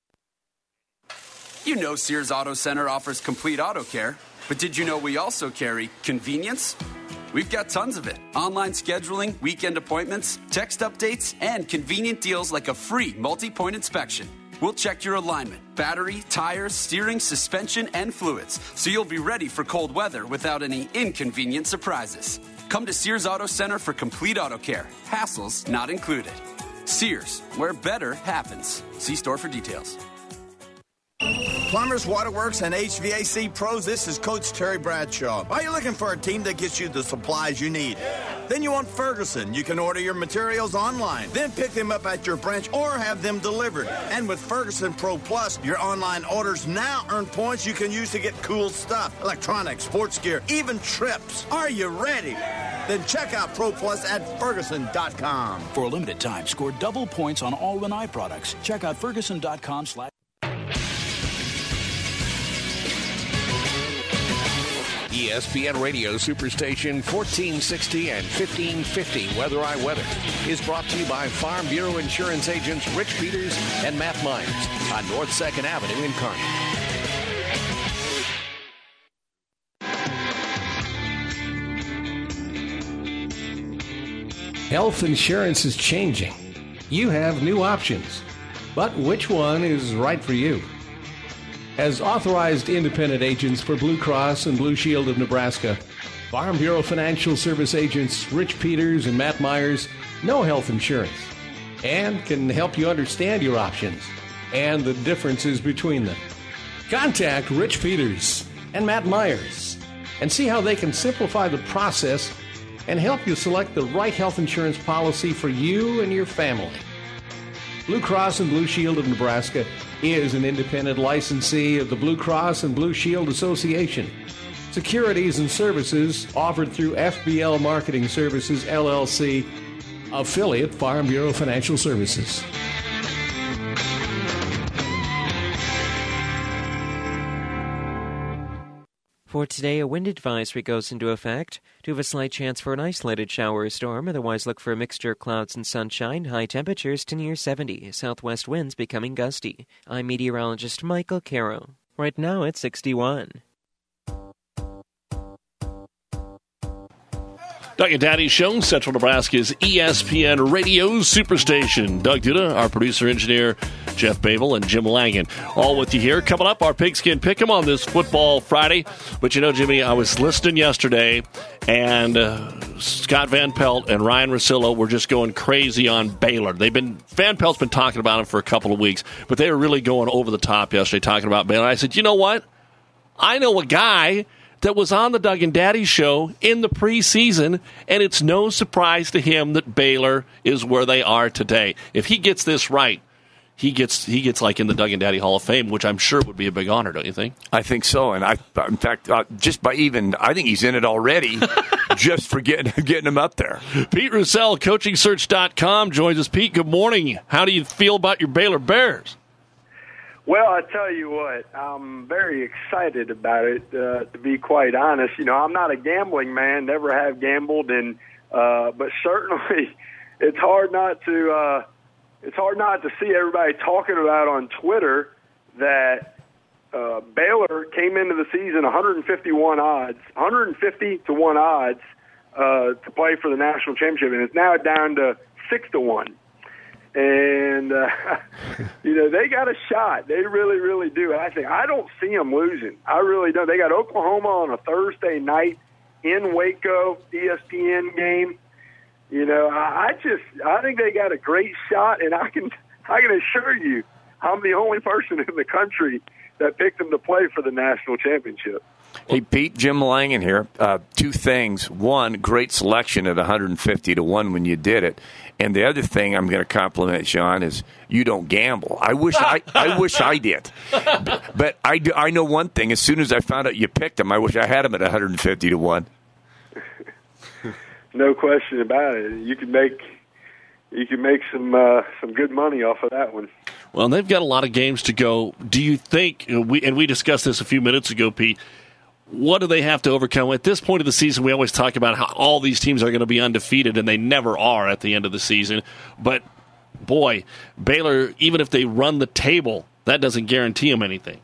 You know Sears Auto Center offers complete auto care, but did you know we also carry convenience? We've got tons of it. Online scheduling, weekend appointments, text updates, and convenient deals like a free multi-point inspection. We'll check your alignment, battery, tires, steering, suspension, and fluids, so you'll be ready for cold weather without any inconvenient surprises. Come to Sears Auto Center for complete auto care. Hassles not included. Sears, where better happens. See store for details. Plumbers, Waterworks, and H V A C pros, this is Coach Terry Bradshaw. Are you looking for a team that gets you the supplies you need? Yeah. Then you want Ferguson. You can order your materials online, then pick them up at your branch or have them delivered. Yeah. And with Ferguson Pro Plus, your online orders now earn points you can use to get cool stuff, electronics, sports gear, even trips. Are you ready? Yeah. Then check out Pro Plus at Ferguson dot com. For a limited time, score double points on all Lanai products. Check out Ferguson dot com slash E S P N Radio Superstation fourteen sixty and fifteen fifty Weather I Weather is brought to you by Farm Bureau Insurance agents Rich Peters and Matt Myers on North second Avenue in Kearney. Health insurance is changing. You have new options, but which one is right for you? As authorized independent agents for Blue Cross and Blue Shield of Nebraska, Farm Bureau Financial Service agents Rich Peters and Matt Myers know health insurance and can help you understand your options and the differences between them. Contact Rich Peters and Matt Myers and see how they can simplify the process and help you select the right health insurance policy for you and your family. Blue Cross and Blue Shield of Nebraska is an independent licensee of the Blue Cross and Blue Shield Association. Securities and services offered through F B L Marketing Services, L L C, affiliate Farm Bureau Financial Services. For today, a wind advisory goes into effect. To have a slight chance for an isolated shower or storm, otherwise look for a mixture of clouds and sunshine, high temperatures to near seventy, southwest winds becoming gusty. I'm meteorologist Michael Caro. Right now it's sixty-one. Doug and Daddy Show, Central Nebraska's E S P N Radio Superstation. Doug Duda, our producer, engineer, Jeff Babel, and Jim Langen. All with you here. Coming up, our Pigskin Pick'em on this Football Friday. But you know, Jimmy, I was listening yesterday, and uh, Scott Van Pelt and Ryan Russillo were just going crazy on Baylor. They've been Van Pelt's been talking about him for a couple of weeks, but they were really going over the top yesterday talking about Baylor. I said, you know what? I know a guy that was on the Doug and Daddy Show in the preseason, and it's no surprise to him that Baylor is where they are today. If he gets this right, he gets he gets like in the Doug and Daddy Hall of Fame, which I'm sure would be a big honor, don't you think? I think so, and I, in fact, uh, just by even, I think he's in it already, just for getting getting him up there. Pete Roussel, coaching search dot com, joins us. Pete, good morning. How do you feel about your Baylor Bears? Well, I tell you what, I'm very excited about it, uh, to be quite honest. You know, I'm not a gambling man, never have gambled, and uh, but certainly it's hard not to uh, it's hard not to see everybody talking about on Twitter that uh, Baylor came into the season one hundred fifty-one odds, one hundred fifty to one odds uh, to play for the national championship, and it's now down to six to one. And, uh, you know, they got a shot. They really, really do. I think I don't see them losing. I really don't. They got Oklahoma on a Thursday night in Waco, E S P N game. You know, I, I just I think they got a great shot, and I can I can assure you I'm the only person in the country that picked them to play for the national championship. Hey, Pete, Jim Langen here. Uh, two things. One, great selection at one hundred fifty to one when you did it. And the other thing I'm going to compliment Sean is you don't gamble. I wish I, I wish I did. But, but I, do, I know one thing. As soon as I found out you picked him, I wish I had him at one hundred fifty to one. No question about it. You can make you can make some uh, some good money off of that one. Well, they've got a lot of games to go. Do you think, we and we discussed this a few minutes ago, Pete, what do they have to overcome? At this point of the season, we always talk about how all these teams are going to be undefeated, and they never are at the end of the season. But, boy, Baylor, even if they run the table, that doesn't guarantee them anything.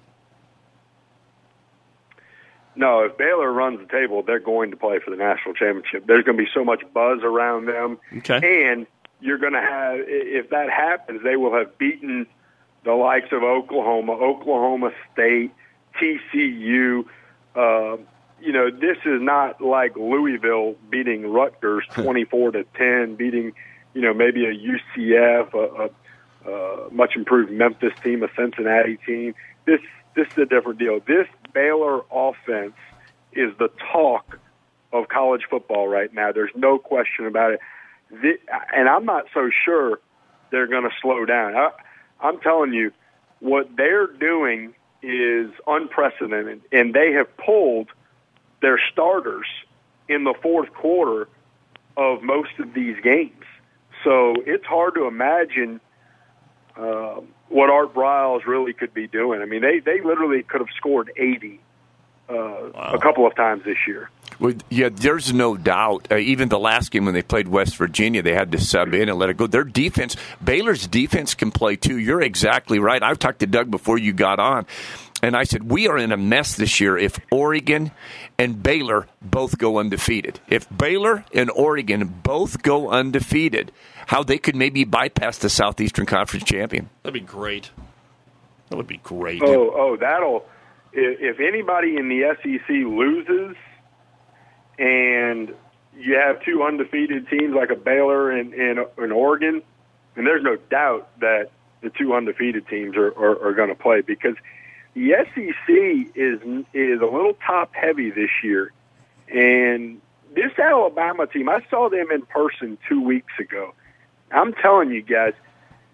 No, if Baylor runs the table, they're going to play for the national championship. There's going to be so much buzz around them. Okay. And you're going to have, if that happens, they will have beaten the likes of Oklahoma, Oklahoma State, T C U. Uh, you know, this is not like Louisville beating Rutgers twenty-four to ten, beating, you know, maybe a U C F, a, a, a much improved Memphis team, a Cincinnati team. This this is a different deal. This Baylor offense is the talk of college football right now. There's no question about it. This, and I'm not so sure they're going to slow down. I, I'm telling you, what they're doing is unprecedented, and they have pulled their starters in the fourth quarter of most of these games. So it's hard to imagine uh, what Art Briles really could be doing. I mean, they, they literally could have scored eighty uh, wow. a couple of times this year. Well, yeah, there's no doubt. Uh, even the last game when they played West Virginia, they had to sub in and let it go. Their defense, Baylor's defense can play too. You're exactly right. I've talked to Doug before you got on, and I said, we are in a mess this year if Oregon and Baylor both go undefeated. If Baylor and Oregon both go undefeated, how they could maybe bypass the Southeastern Conference champion. That'd be great. That would be great. Oh, oh, that'll – if anybody in the S E C loses – and you have two undefeated teams like a Baylor and, and, and Oregon, and there's no doubt that the two undefeated teams are, are, are going to play because the S E C is is a little top-heavy this year. And this Alabama team, I saw them in person two weeks ago. I'm telling you guys,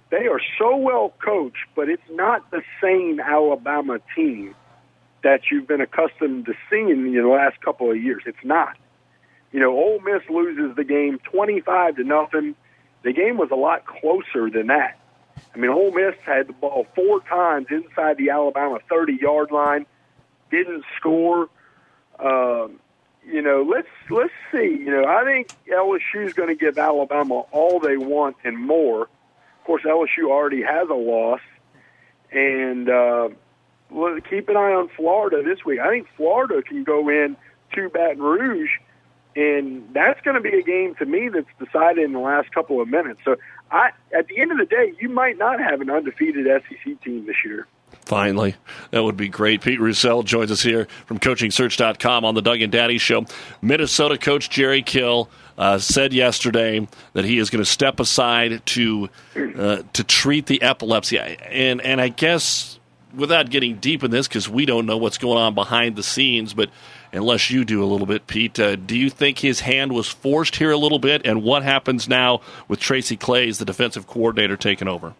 they are so well coached, but it's not the same Alabama team that you've been accustomed to seeing in the last couple of years. It's not. You know, Ole Miss loses the game twenty-five to nothing. The game was a lot closer than that. I mean, Ole Miss had the ball four times inside the Alabama thirty-yard line, didn't score. Um, you know, let's let's see. You know, I think L S U is going to give Alabama all they want and more. Of course, L S U already has a loss, and uh, keep an eye on Florida this week. I think Florida can go in to Baton Rouge, and that's going to be a game to me that's decided in the last couple of minutes. So, I, at the end of the day, you might not have an undefeated S E C team this year. Finally, that would be great. Pete Roussel joins us here from Coaching Search dot com on the Doug and Daddy Show. Minnesota coach Jerry Kill uh, said yesterday that he is going to step aside to uh, to treat the epilepsy. And and I guess without getting deep in this, because we don't know what's going on behind the scenes, but unless you do a little bit, Pete, uh, do you think his hand was forced here a little bit? And what happens now with Tracy Claeys, the defensive coordinator, taking over?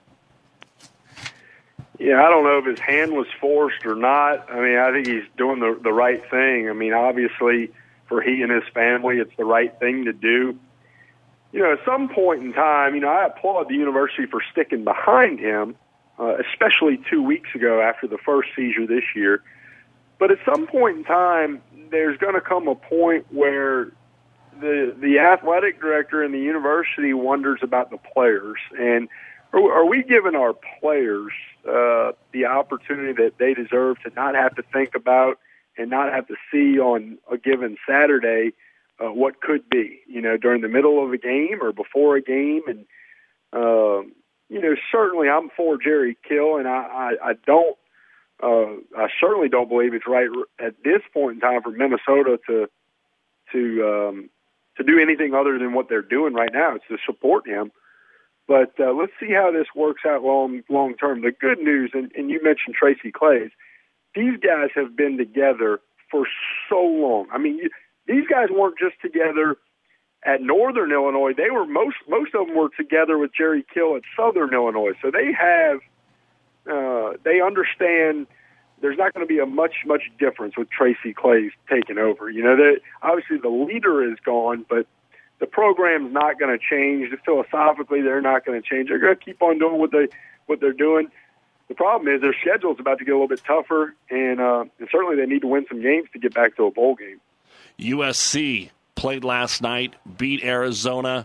Yeah, I don't know if his hand was forced or not. I mean, I think he's doing the the right thing. I mean, obviously, for he and his family, it's the right thing to do. You know, at some point in time, you know, I applaud the university for sticking behind him, uh, especially two weeks ago after the first seizure this year. But at some point in time, there's going to come a point where the the athletic director and the university wonders about the players. And are, are we giving our players uh, the opportunity that they deserve to not have to think about and not have to see on a given Saturday uh, what could be, you know, during the middle of a game or before a game? And, um, you know, certainly I'm for Jerry Kill, and I, I, I don't, Uh, I certainly don't believe it's right at this point in time for Minnesota to to um, to do anything other than what they're doing right now. It's to support him. But uh, let's see how this works out long long term. The good news, and, and you mentioned Tracy Claeys, these guys have been together for so long. I mean, you, these guys weren't just together at Northern Illinois. They were most most of them were together with Jerry Kill at Southern Illinois. So they have. Uh, they understand there's not going to be a much, much difference with Tracy Claeys taking over. You know, that obviously the leader is gone, but the program's not going to change. Philosophically, they're not going to change. They're going to keep on doing what they what they're doing. The problem is their schedule's about to get a little bit tougher, and, uh, and certainly they need to win some games to get back to a bowl game. U S C played last night, beat Arizona.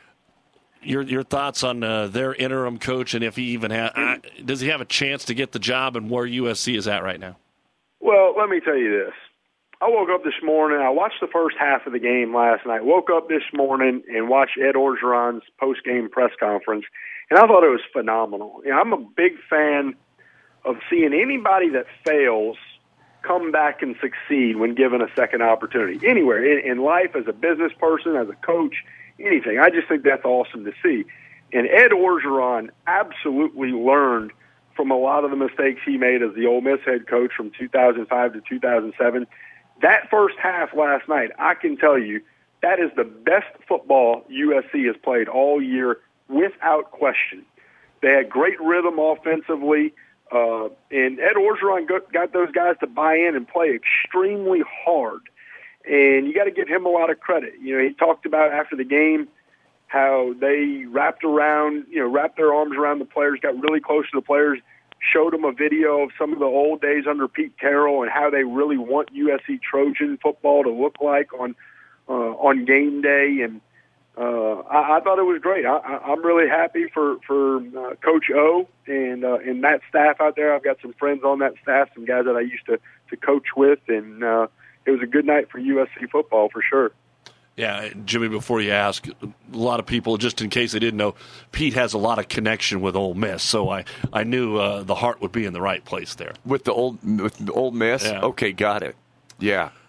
Your your thoughts on uh, their interim coach, and if he even ha- uh, does he have a chance to get the job, and where U S C is at right now? Well, let me tell you this. I woke up this morning. I watched the first half of the game last night. Woke up this morning and watched Ed Orgeron's post-game press conference, and I thought it was phenomenal. You know, I'm a big fan of seeing anybody that fails come back and succeed when given a second opportunity. Anywhere in, in life, as a business person, as a coach, anything. I just think that's awesome to see. And Ed Orgeron absolutely learned from a lot of the mistakes he made as the Ole Miss head coach from two thousand five to two thousand seven. That first half last night, I can tell you, that is the best football U S C has played all year without question. They had great rhythm offensively, uh, and Ed Orgeron got, got those guys to buy in and play extremely hard. And you got to give him a lot of credit. You know, he talked about after the game how they wrapped around, you know, wrapped their arms around the players, got really close to the players, showed them a video of some of the old days under Pete Carroll and how they really want U S C Trojan football to look like on uh, on game day. And uh, I, I thought it was great. I, I, I'm really happy for for uh, Coach O and uh, and that staff out there. I've got some friends on that staff, some guys that I used to to coach with, and uh, it was a good night for U S C football for sure. Yeah, Jimmy, before you ask, a lot of people, just in case they didn't know, Pete has a lot of connection with Ole Miss, so I, I knew uh, the heart would be in the right place there. With the old with the Ole Miss? Yeah. Okay, got it. Yeah.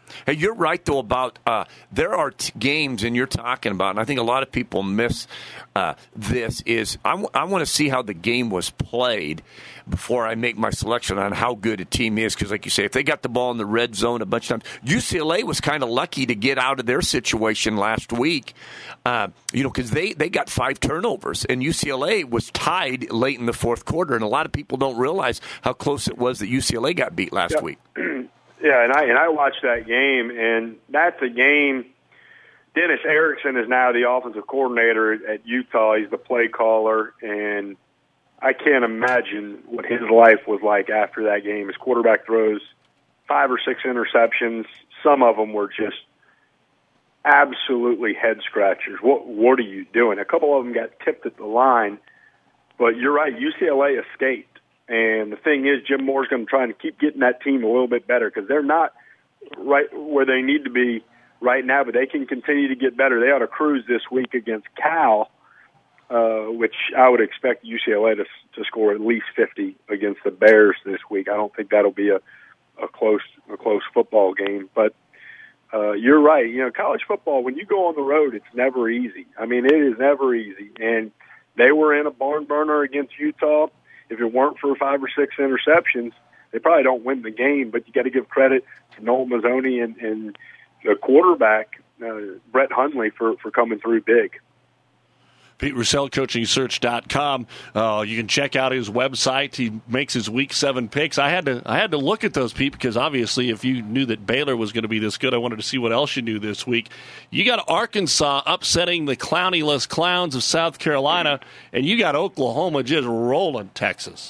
Hey, you're right, though, about uh, there are t- games, and you're talking about, and I think a lot of people miss uh, this, is I, w- I want to see how the game was played before I make my selection on how good a team is. Because, like you say, if they got the ball in the red zone a bunch of times, U C L A was kind of lucky to get out of their situation last week, uh, you know, because they, they got five turnovers, and U C L A was tied late in the fourth quarter, and a lot of people don't realize how close it was that U C L A got beat last yeah. week. Yeah, and I and I watched that game, and that's a game. Dennis Erickson is now the offensive coordinator at Utah. He's the play caller, and I can't imagine what his life was like after that game. His quarterback throws five or six interceptions. Some of them were just absolutely head scratchers. What what are you doing? A couple of them got tipped at the line, but you're right. U C L A escaped. And the thing is, Jim Moore's going to try and keep getting that team a little bit better because they're not right where they need to be right now, but they can continue to get better. They ought to cruise this week against Cal, uh, which I would expect U C L A to, to score at least fifty against the Bears this week. I don't think that'll be a, a close a close football game. But uh, you're right. You know, college football, when you go on the road, it's never easy. I mean, it is never easy. And they were in a barn burner against Utah. If it weren't for five or six interceptions, they probably don't win the game. But you got to give credit to Noel Mazzoni and, and the quarterback, uh, Brett Hundley, for, for coming through big. Pete Russell, coaching search dot com. Uh, you can check out his website. He makes his week seven picks. I had to I had to look at those, Pete, because obviously if you knew that Baylor was going to be this good, I wanted to see what else you knew this week. You got Arkansas upsetting the clownyless Clowns of South Carolina, and you got Oklahoma just rolling Texas.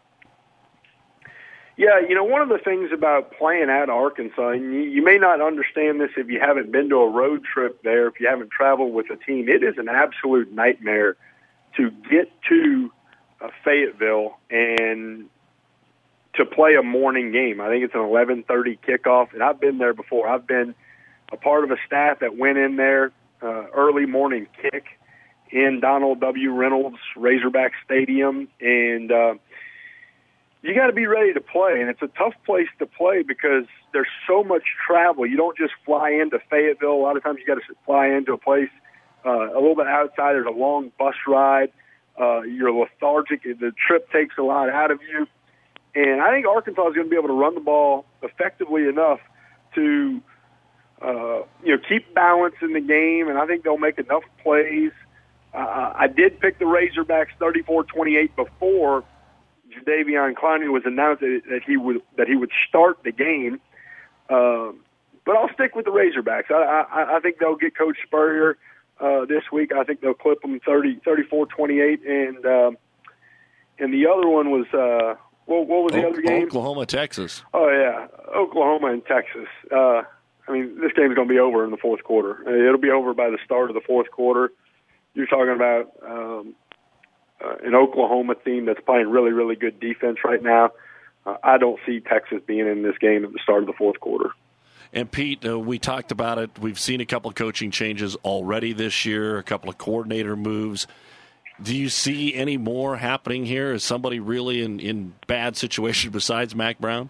Yeah, you know, one of the things about playing at Arkansas, and you, you may not understand this if you haven't been to a road trip there, if you haven't traveled with a team, it is an absolute nightmare to get to uh, Fayetteville and to play a morning game. I think it's an eleven thirty kickoff, and I've been there before. I've been a part of a staff that went in there uh, early morning kick in Donald W. Reynolds Razorback Stadium, and uh, you got to be ready to play, and it's a tough place to play because there's so much travel. You don't just fly into Fayetteville. A lot of times you got to fly into a place uh, a little bit outside. There's a long bus ride. Uh, you're lethargic. The trip takes a lot out of you. And I think Arkansas is going to be able to run the ball effectively enough to, uh, you know, keep balance in the game, and I think they'll make enough plays. Uh, I did pick the Razorbacks thirty-four twenty-eight before Jadeveon Clowney was announced that, that he would that he would start the game, uh, but I'll stick with the Razorbacks. I, I, I think they'll get Coach Spurrier uh, this week. I think they'll clip them thirty, thirty-four twenty-eight, and uh, and the other one was uh, what, what was the o- other game? Oklahoma, Texas. Oh yeah, Oklahoma and Texas. Uh, I mean, this game's going to be over in the fourth quarter. It'll be over by the start of the fourth quarter. You're talking about. Um, Uh, an Oklahoma team that's playing really, really good defense right now. Uh, I don't see Texas being in this game at the start of the fourth quarter. And, Pete, uh, we talked about it. We've seen a couple of coaching changes already this year, a couple of coordinator moves. Do you see any more happening here? Is somebody really in, in bad situation besides Mack Brown?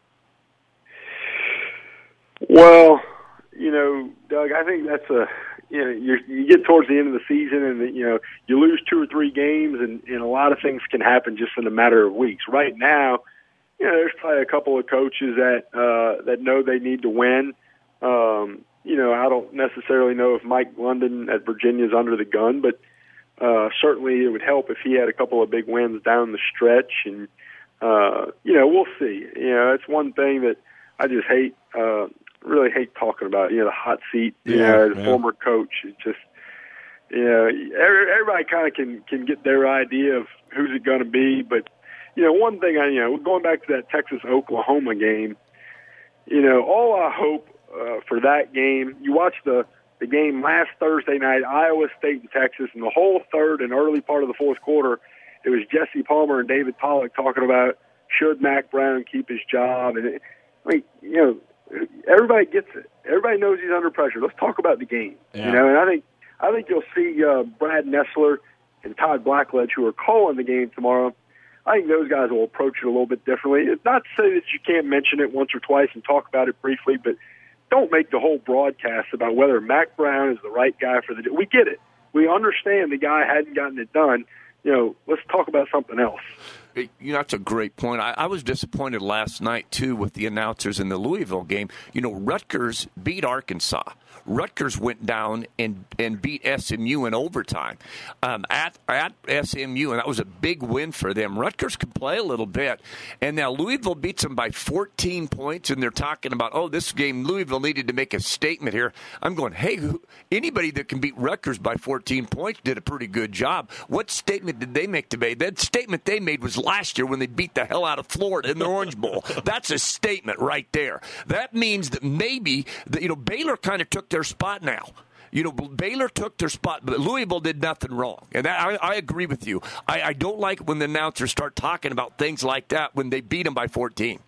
Well, you know, Doug, I think that's a – you know, you're, you get towards the end of the season and, you know, you lose two or three games and, and a lot of things can happen just in a matter of weeks. Right now, you know, there's probably a couple of coaches that uh, that know they need to win. Um, you know, I don't necessarily know if Mike London at Virginia is under the gun, but uh, certainly it would help if he had a couple of big wins down the stretch. And, uh, you know, we'll see. You know, it's one thing that I just hate uh, – really hate talking about, you know, the hot seat, you yeah, know, the yeah. former coach. It just, you know, everybody kind of can, can get their idea of who's it going to be. But, you know, one thing, I, you know, going back to that Texas-Oklahoma game, you know, all I hope uh, for that game, you watch the, the game last Thursday night, Iowa State and Texas, and the whole third and early part of the fourth quarter, it was Jesse Palmer and David Pollack talking about should Mack Brown keep his job. And, it, I mean, you know, everybody gets it. Everybody knows he's under pressure. Let's talk about the game. Yeah. You know, and I think I think you'll see uh, Brad Nessler and Todd Blackledge, who are calling the game tomorrow. I think those guys will approach it a little bit differently. It's not to say that you can't mention it once or twice and talk about it briefly, but don't make the whole broadcast about whether Mack Brown is the right guy for the – we get it. We understand the guy hadn't gotten it done. You know, let's talk about something else. You know, that's a great point. I, I was disappointed last night, too, with the announcers in the Louisville game. You know, Rutgers beat Arkansas. Rutgers went down and, and beat S M U in overtime um, at at S M U, and that was a big win for them. Rutgers can play a little bit, and now Louisville beats them by fourteen points, and they're talking about, oh, this game, Louisville needed to make a statement here. I'm going, hey, who, anybody that can beat Rutgers by fourteen points did a pretty good job. What statement did they make today? That statement they made was last year when they beat the hell out of Florida in the Orange Bowl. That's a statement right there. That means that maybe, that, you know, Baylor kind of took their spot now. You know, Baylor took their spot, but Louisville did nothing wrong. And that, I, I agree with you. I, I don't like when the announcers start talking about things like that when they beat them by fourteen.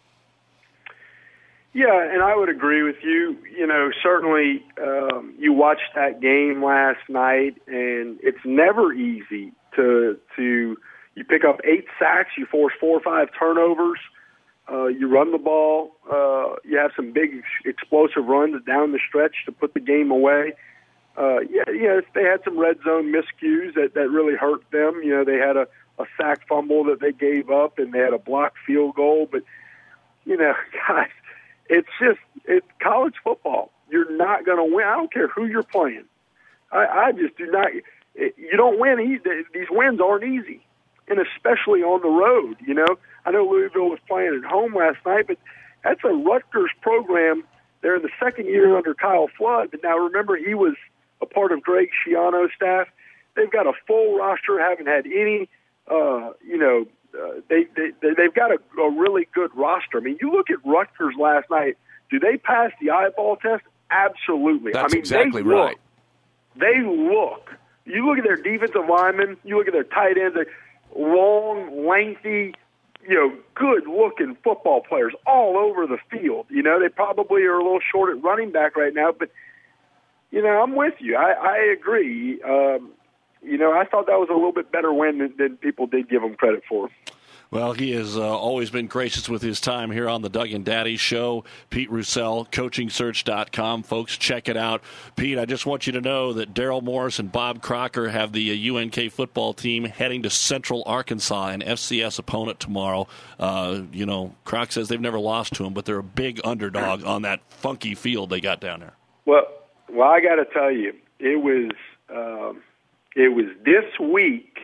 Yeah, and I would agree with you. You know, certainly um, you watched that game last night, and it's never easy to to you pick up eight sacks, you force four or five turnovers. Uh, you run the ball. Uh, you have some big explosive runs down the stretch to put the game away. Uh, yeah, yeah, they had some red zone miscues that, that really hurt them. You know, they had a, a sack fumble that they gave up, and they had a blocked field goal. But, you know, guys, it's just it's college football. You're not going to win. I don't care who you're playing. I, I just do not. You don't win. Easy. These wins aren't easy, and especially on the road, you know. I know Louisville was playing at home last night, but that's a Rutgers program. They're in the second year under Kyle Flood. But now remember, he was a part of Greg Schiano's staff. They've got a full roster, haven't had any, uh, you know, uh, they, they, they've got a, a really good roster. I mean, you look at Rutgers last night, do they pass the eyeball test? Absolutely. That's I mean, exactly they look, right. They look. You look at their defensive linemen, you look at their tight ends, they're long, lengthy, you know, good-looking football players all over the field. You know, they probably are a little short at running back right now, but, you know, I'm with you. I, I agree. Um, you know, I thought that was a little bit better win than, than people did give him credit for. Well, he has uh, always been gracious with his time here on the Doug and Daddy Show. Pete Roussel, coaching search dot com. Folks, check it out. Pete, I just want you to know that Daryl Morris and Bob Crocker have the uh, U N K football team heading to Central Arkansas, an F C S opponent tomorrow. Uh, you know, Croc says they've never lost to him, but they're a big underdog on that funky field they got down there. Well, well, I got to tell you, it was um, it was this week.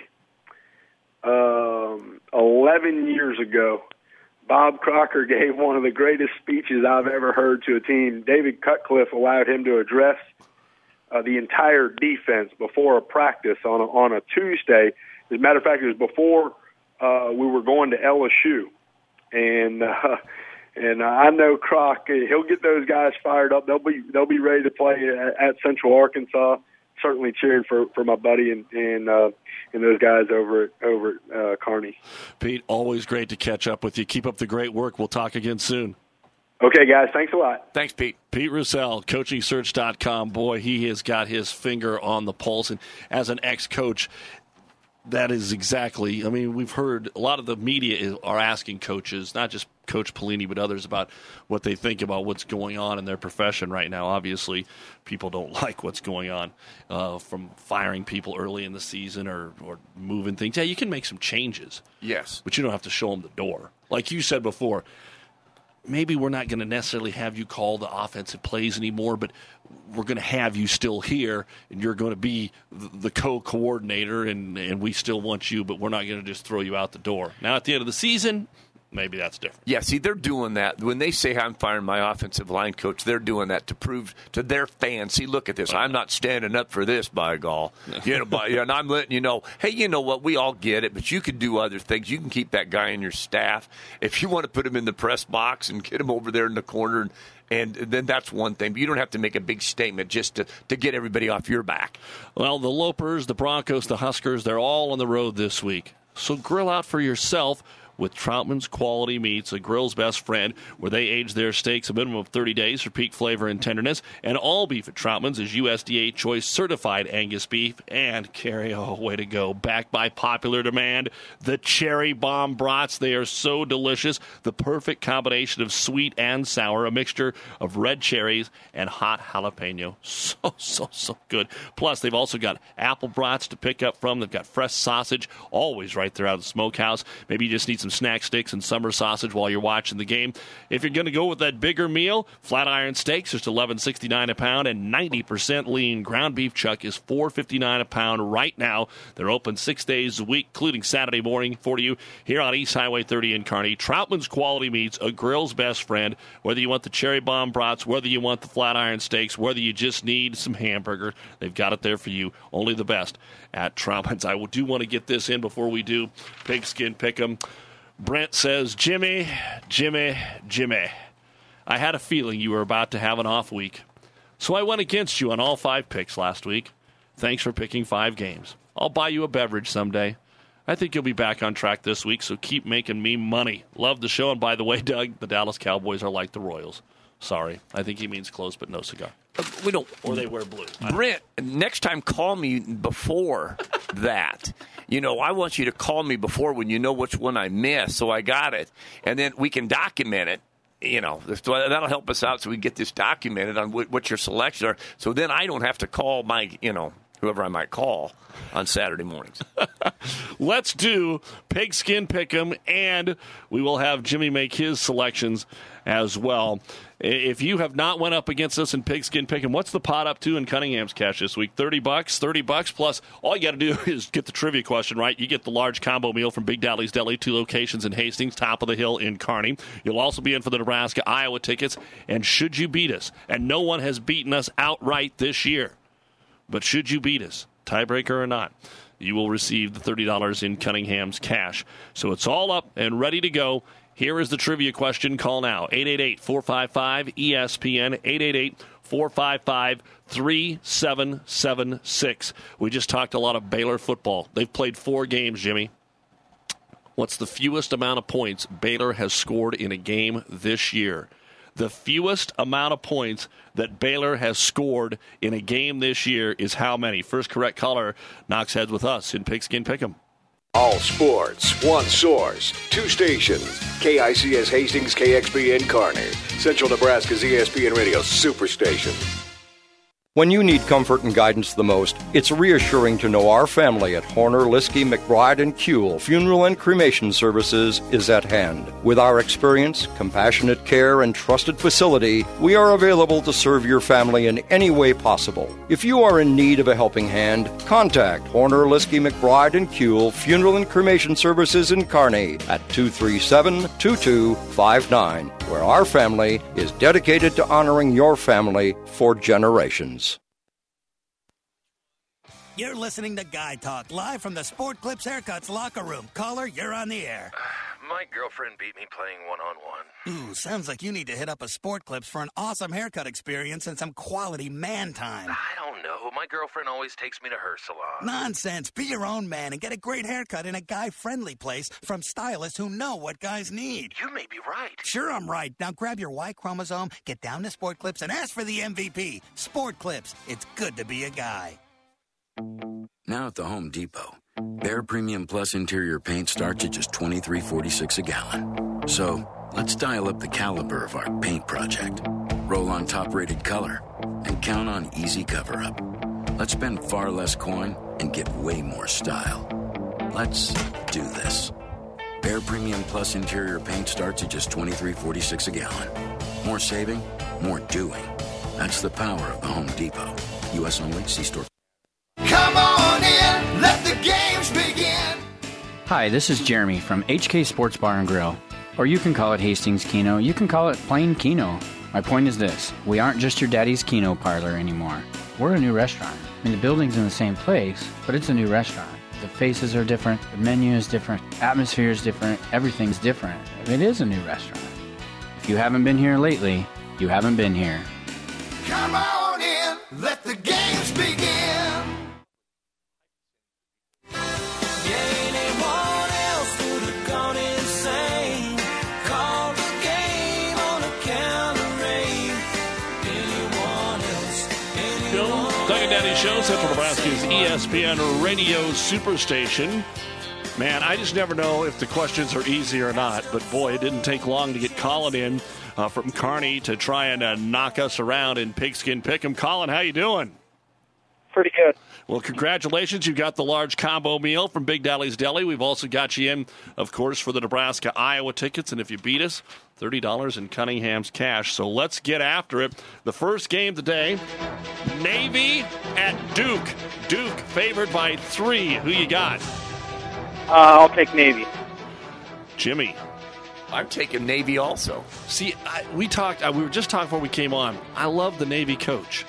Um, eleven years ago, Bob Crocker gave one of the greatest speeches I've ever heard to a team. David Cutcliffe allowed him to address uh, the entire defense before a practice on a, on a Tuesday. As a matter of fact, it was before uh, we were going to L S U. And uh, and I know Croc, he'll get those guys fired up. They'll be they'll be ready to play at, at Central Arkansas. Certainly cheering for, for my buddy and and, uh, and those guys over at, over at uh, Kearney. Pete, always great to catch up with you. Keep up the great work. We'll talk again soon. Okay, guys. Thanks a lot. Thanks, Pete. Pete Roussel, coaching search dot com. Boy, he has got his finger on the pulse. And as an ex-coach, that is exactly, I mean, we've heard a lot of the media is, are asking coaches, not just Coach Pelini, but others, about what they think about what's going on in their profession right now. Obviously, people don't like what's going on, uh, from firing people early in the season or, or moving things. Yeah, you can make some changes. Yes. But you don't have to show them the door. Like you said before, maybe we're not going to necessarily have you call the offensive plays anymore, but we're going to have you still here, and you're going to be the co-coordinator, and, and we still want you, but we're not going to just throw you out the door. Now, at the end of the season, maybe that's different. Yeah, see, they're doing that. When they say I'm firing my offensive line coach, they're doing that to prove to their fans, see, look at this. I'm not standing up for this, by gall. You know, by, and I'm letting you know, hey, you know what, we all get it, but you can do other things. You can keep that guy in your staff. If you want to put him in the press box and get him over there in the corner, and, and then that's one thing. But you don't have to make a big statement just to, to get everybody off your back. Well, the Lopers, the Broncos, the Huskers, they're all on the road this week. So grill out for yourself with Troutman's Quality Meats, a grill's best friend, where they age their steaks a minimum of thirty days for peak flavor and tenderness. And all beef at Troutman's is U S D A Choice Certified Angus beef. And, Carrie, oh, way to go. Backed by popular demand, the Cherry Bomb brats. They are so delicious. The perfect combination of sweet and sour, a mixture of red cherries and hot jalapeno. So, so, so good. Plus, they've also got apple brats to pick up from. They've got fresh sausage, always right there out of the smokehouse. Maybe you just need some snack sticks and summer sausage while you're watching the game. If you're going to go with that bigger meal, Flatiron Steaks, just eleven sixty-nine a pound, and ninety percent lean ground beef chuck is four fifty-nine a pound right now. They're open six days a week, including Saturday morning for you here on East Highway thirty in Kearney. Troutman's Quality Meats, a grill's best friend. Whether you want the Cherry Bomb brats, whether you want the Flatiron Steaks, whether you just need some hamburger, they've got it there for you. Only the best at Troutman's. I do want to get this in before we do Pigskin Pick'em. Brent says, Jimmy, Jimmy, Jimmy, I had a feeling you were about to have an off week, so I went against you on all five picks last week. Thanks for picking five games. I'll buy you a beverage someday. I think you'll be back on track this week, so keep making me money. Love the show, and by the way, Doug, the Dallas Cowboys are like the Royals. Sorry. I think he means close but no cigar. We don't. Or they wear blue. Brent, next time call me before that. You know, I want you to call me before when you know which one I missed, so I got it. And then we can document it. You know, that'll help us out so we get this documented on what your selections are. So then I don't have to call my, you know, whoever I might call on Saturday mornings. Let's do Pigskin Pick'em, and we will have Jimmy make his selections as well. If you have not went up against us in Pigskin Pick'em, what's the pot up to in Cunningham's cash this week? thirty bucks, thirty bucks plus. All you got to do is get the trivia question right. You get the large combo meal from Big Daddy's Deli, two locations in Hastings, top of the hill in Kearney. You'll also be in for the Nebraska Iowa tickets. And should you beat us, and no one has beaten us outright this year, but should you beat us, tiebreaker or not, you will receive the thirty dollars in Cunningham's cash. So it's all up and ready to go. Here is the trivia question. Call now, eight eight eight, four five five, E S P N, eight eight eight, four five five, three seven seven six. We just talked a lot of Baylor football. They've played four games, Jimmy. What's the fewest amount of points Baylor has scored in a game this year? The fewest amount of points that Baylor has scored in a game this year is how many? First correct caller knocks heads with us in Pigskin Pick'em. All sports, one source, two stations. K I C S Hastings, K X B N Kearney. Central Nebraska's E S P N Radio Superstation. When you need comfort and guidance the most, it's reassuring to know our family at Horner, Liskey, McBride, and Kuehl Funeral and Cremation Services is at hand. With our experience, compassionate care, and trusted facility, we are available to serve your family in any way possible. If you are in need of a helping hand, contact Horner, Liskey, McBride, and Kuehl Funeral and Cremation Services in Kearney at two three seven, two two five nine, where our family is dedicated to honoring your family for generations. You're listening to Guy Talk, live from the Sport Clips Haircuts locker room. Caller, you're on the air. My girlfriend beat me playing one-on-one. Ooh, sounds like you need to hit up a Sport Clips for an awesome haircut experience and some quality man time. I don't know. My girlfriend always takes me to her salon. Nonsense. Be your own man and get a great haircut in a guy-friendly place from stylists who know what guys need. You may be right. Sure, I'm right. Now grab your Y chromosome, get down to Sport Clips, and ask for the M V P. Sport Clips. It's good to be a guy. Now at the Home Depot, Behr Premium Plus interior paint starts at just twenty-three forty-six a gallon. So let's dial up the caliber of our paint project, roll on top-rated color, and count on easy cover-up. Let's spend far less coin and get way more style. Let's do this. Behr Premium Plus interior paint starts at just twenty-three forty-six a gallon. More saving, more doing. That's the power of the Home Depot. U S only. See store. Come on in, let the games begin. Hi, this is Jeremy from H K Sports Bar and Grill. Or you can call it Hastings Keno, you can call it plain Keno. My point is this, we aren't just your daddy's Keno parlor anymore. We're a new restaurant. I mean, the building's in the same place, but it's a new restaurant. The faces are different, the menu is different, atmosphere is different, everything's different. It is a new restaurant. If you haven't been here lately, you haven't been here. Come on in, let the games begin. Show, Central Nebraska's E S P N Radio Superstation. Man, I just never know if the questions are easy or not, but boy, it didn't take long to get Colin in uh, from Kearney to try and uh, knock us around in Pigskin Pick'em. Colin, how you doing? Pretty good. Well, congratulations. You got the large combo meal from Big Dalley's Deli. We've also got you in, of course, for the Nebraska-Iowa tickets, and if you beat us, thirty dollars in Cunningham's cash. So let's get after it. The first game today, Navy at Duke. Duke favored by three. Who you got? Uh, I'll take Navy. Jimmy. I'm taking Navy also. See, I, we talked. Uh, we were just talking before we came on. I love the Navy coach.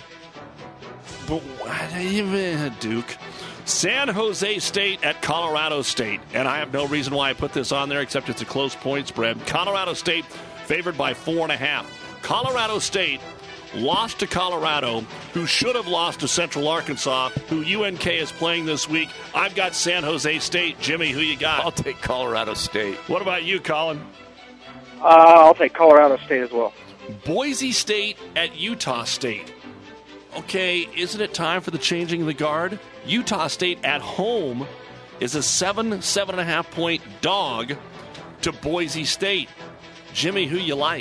But what, Duke. San Jose State at Colorado State. And I have no reason why I put this on there except it's a close point spread. Colorado State favored by four and a half. Colorado State lost to Colorado, who should have lost to Central Arkansas, who U N K is playing this week. I've got San Jose State. Jimmy, who you got? I'll take Colorado State. What about you, Colin? Uh, I'll take Colorado State as well. Boise State at Utah State. Okay, isn't it time for the changing of the guard? Utah State at home is a seven, seven and a half point dog to Boise State. Jimmy, who you like?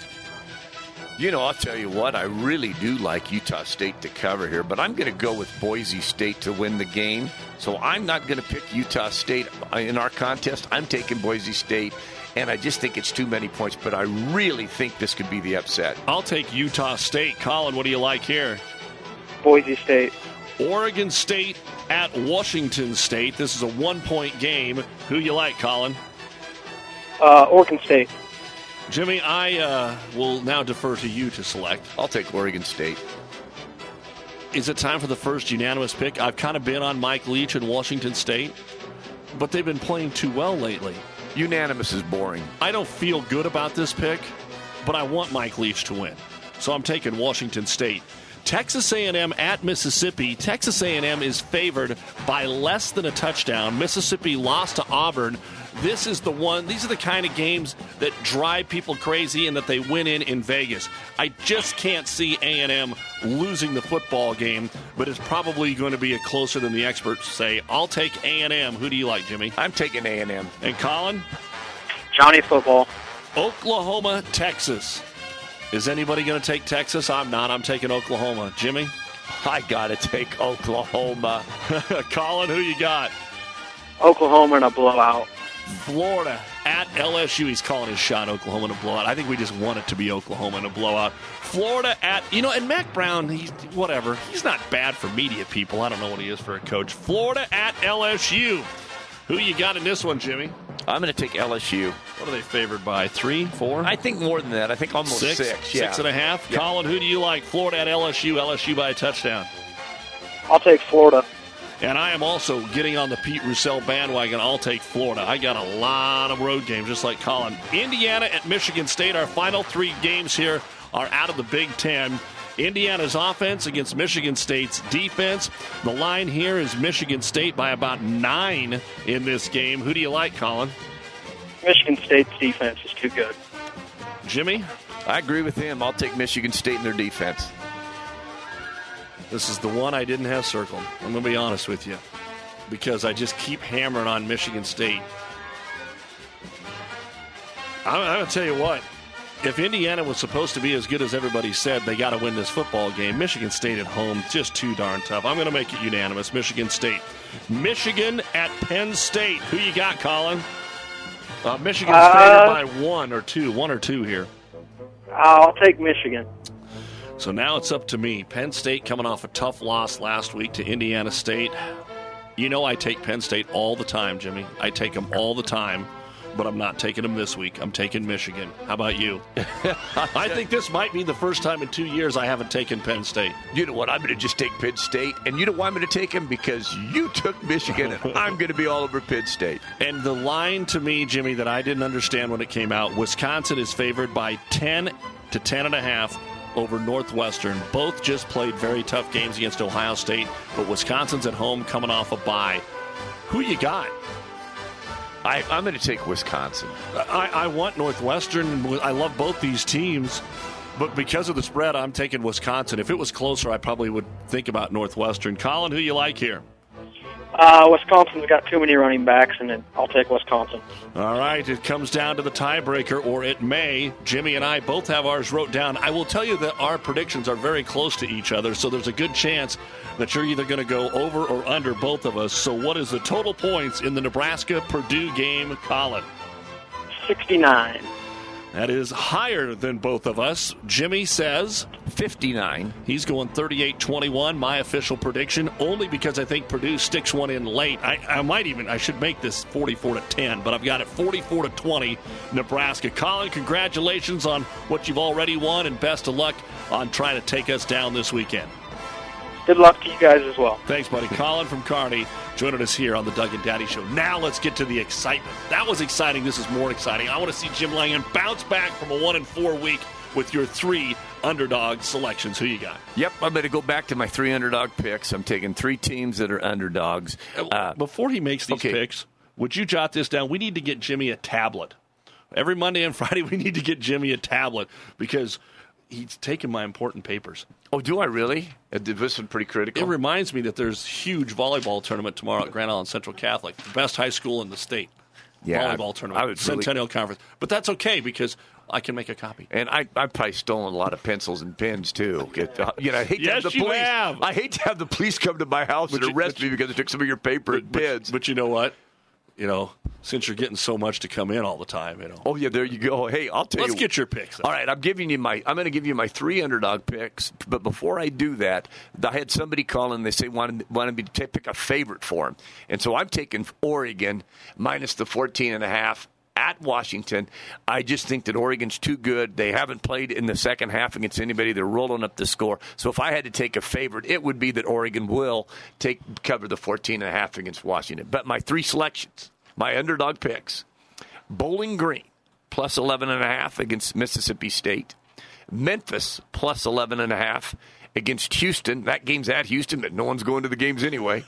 You know, I'll tell you what, I really do like Utah State to cover here, but I'm going to go with Boise State to win the game. So I'm not going to pick Utah State in our contest. I'm taking Boise State, and I just think it's too many points, but I really think this could be the upset. I'll take Utah State. Colin, what do you like here? Boise State. Oregon State at Washington State. This is a one-point game. Who you like, Colin? Uh, Oregon State. Jimmy, I uh, will now defer to you to select. I'll take Oregon State. Is it time for the first unanimous pick? I've kind of been on Mike Leach and Washington State, but they've been playing too well lately. Unanimous is boring. I don't feel good about this pick, but I want Mike Leach to win. So I'm taking Washington State. Texas A and M at Mississippi. Texas A and M is favored by less than a touchdown. Mississippi lost to Auburn. This is the one. These are the kind of games that drive people crazy and that they win in in Vegas. I just can't see A and M losing the football game, but it's probably going to be a closer than the experts say. I'll take A and M. Who do you like, Jimmy? I'm taking A and M. And Colin? Johnny football. Oklahoma, Texas. Is anybody going to take Texas? I'm not. I'm taking Oklahoma. Jimmy? I got to take Oklahoma. Colin, who you got? Oklahoma in a blowout. Florida at L S U. He's calling his shot, Oklahoma in a blowout. I think we just want it to be Oklahoma in a blowout. Florida at, you know, and Mac Brown, he's whatever. He's not bad for media people. I don't know what he is for a coach. Florida at L S U. Who you got in this one, Jimmy? I'm going to take L S U. What are they favored by? Three, four? I think more than that. I think almost six. Six, yeah. Six and a half? Yeah. Colin, who do you like? Florida at L S U. L S U by a touchdown. I'll take Florida. And I am also getting on the Pete Russell bandwagon. I'll take Florida. I got a lot of road games, just like Colin. Indiana at Michigan State. Our final three games here are out of the Big Ten. Indiana's offense against Michigan State's defense. The line here is Michigan State by about nine in this game. Who do you like, Colin? Michigan State's defense is too good. Jimmy? I agree with him. I'll take Michigan State in their defense. This is the one I didn't have circled. I'm going to be honest with you, because I just keep hammering on Michigan State. I'm, I'm going to tell you what. If Indiana was supposed to be as good as everybody said, they got to win this football game. Michigan State at home, just too darn tough. I'm going to make it unanimous. Michigan State. Michigan at Penn State. Who you got, Colin? Uh, Michigan's uh, favored by one or two. One or two here. I'll take Michigan. So now it's up to me. Penn State coming off a tough loss last week to Indiana State. You know I take Penn State all the time, Jimmy. I take them all the time, but I'm not taking them this week. I'm taking Michigan. How about you? I think this might be the first time in two years I haven't taken Penn State. You know what? I'm going to just take Penn State. And you know why I'm going to take them? Because you took Michigan, and I'm going to be all over Penn State. And the line to me, Jimmy, that I didn't understand when it came out, Wisconsin is favored by ten to ten and a half over Northwestern. Both just played very tough games against Ohio State, but Wisconsin's at home coming off a bye. Who you got? I, I'm going to take Wisconsin. I, I want Northwestern. I love both these teams, But because of the spread, I'm taking Wisconsin. If it was closer, I probably would think about Northwestern. Colin, who you like here? Uh, Wisconsin's got too many running backs, and then I'll take Wisconsin. All right, it comes down to the tiebreaker, or it may. Jimmy and I both have ours wrote down. I will tell you that our predictions are very close to each other, so there's a good chance that you're either going to go over or under both of us. So what is the total points in the Nebraska-Purdue game, Colin? sixty-nine. That is higher than both of us. Jimmy says fifty-nine. He's going thirty-eight twenty-one, my official prediction, only because I think Purdue sticks one in late. I, I might even, I should make this forty-four to ten, but I've got it forty-four to twenty, Nebraska. Colin, congratulations on what you've already won, and best of luck on trying to take us down this weekend. Good luck to you guys as well. Thanks, buddy. Colin from Kearney joining us here on the Doug and Daddy Show. Now let's get to the excitement. That was exciting. This is more exciting. I want to see Jim Langen bounce back from a one and four week with your three underdog selections. Who you got? Yep, I'm going to go back to my three underdog picks. I'm taking three teams that are underdogs. Uh, Before he makes these okay. picks, would you jot this down? We need to get Jimmy a tablet. Every Monday and Friday, we need to get Jimmy a tablet because he's taking my important papers. Oh, do I really? This is pretty critical. It reminds me that there's a huge volleyball tournament tomorrow at Grand Island Central Catholic, the best high school in the state. Yeah, volleyball I, tournament, I would Centennial really... Conference. But that's okay because I can make a copy. And I, I've probably stolen a lot of pencils and pens, too. Get, uh, you know, I hate yes, to have the you police. have. I hate to have the police come to my house but and you, arrest me because I took some of your paper but, and pens. But, but you know what? You know, since you're getting so much to come in all the time, you know. Oh yeah, there you go. Hey, I'll tell Let's you. Let's get your picks. All right, I'm giving you my. I'm going to give you my three underdog picks. But before I do that, I had somebody call in. They say wanted wanted me to take, pick a favorite for them, and so I'm taking Oregon minus the fourteen and a half at Washington. I just think that Oregon's too good. They haven't played in the second half against anybody. They're rolling up the score. So if I had to take a favorite, it would be that Oregon will take cover the fourteen and a half against Washington. But my three selections. My underdog picks, Bowling Green, plus eleven and a half against Mississippi State. Memphis, plus eleven and a half against Houston. That game's at Houston, but no one's going to the games anyway.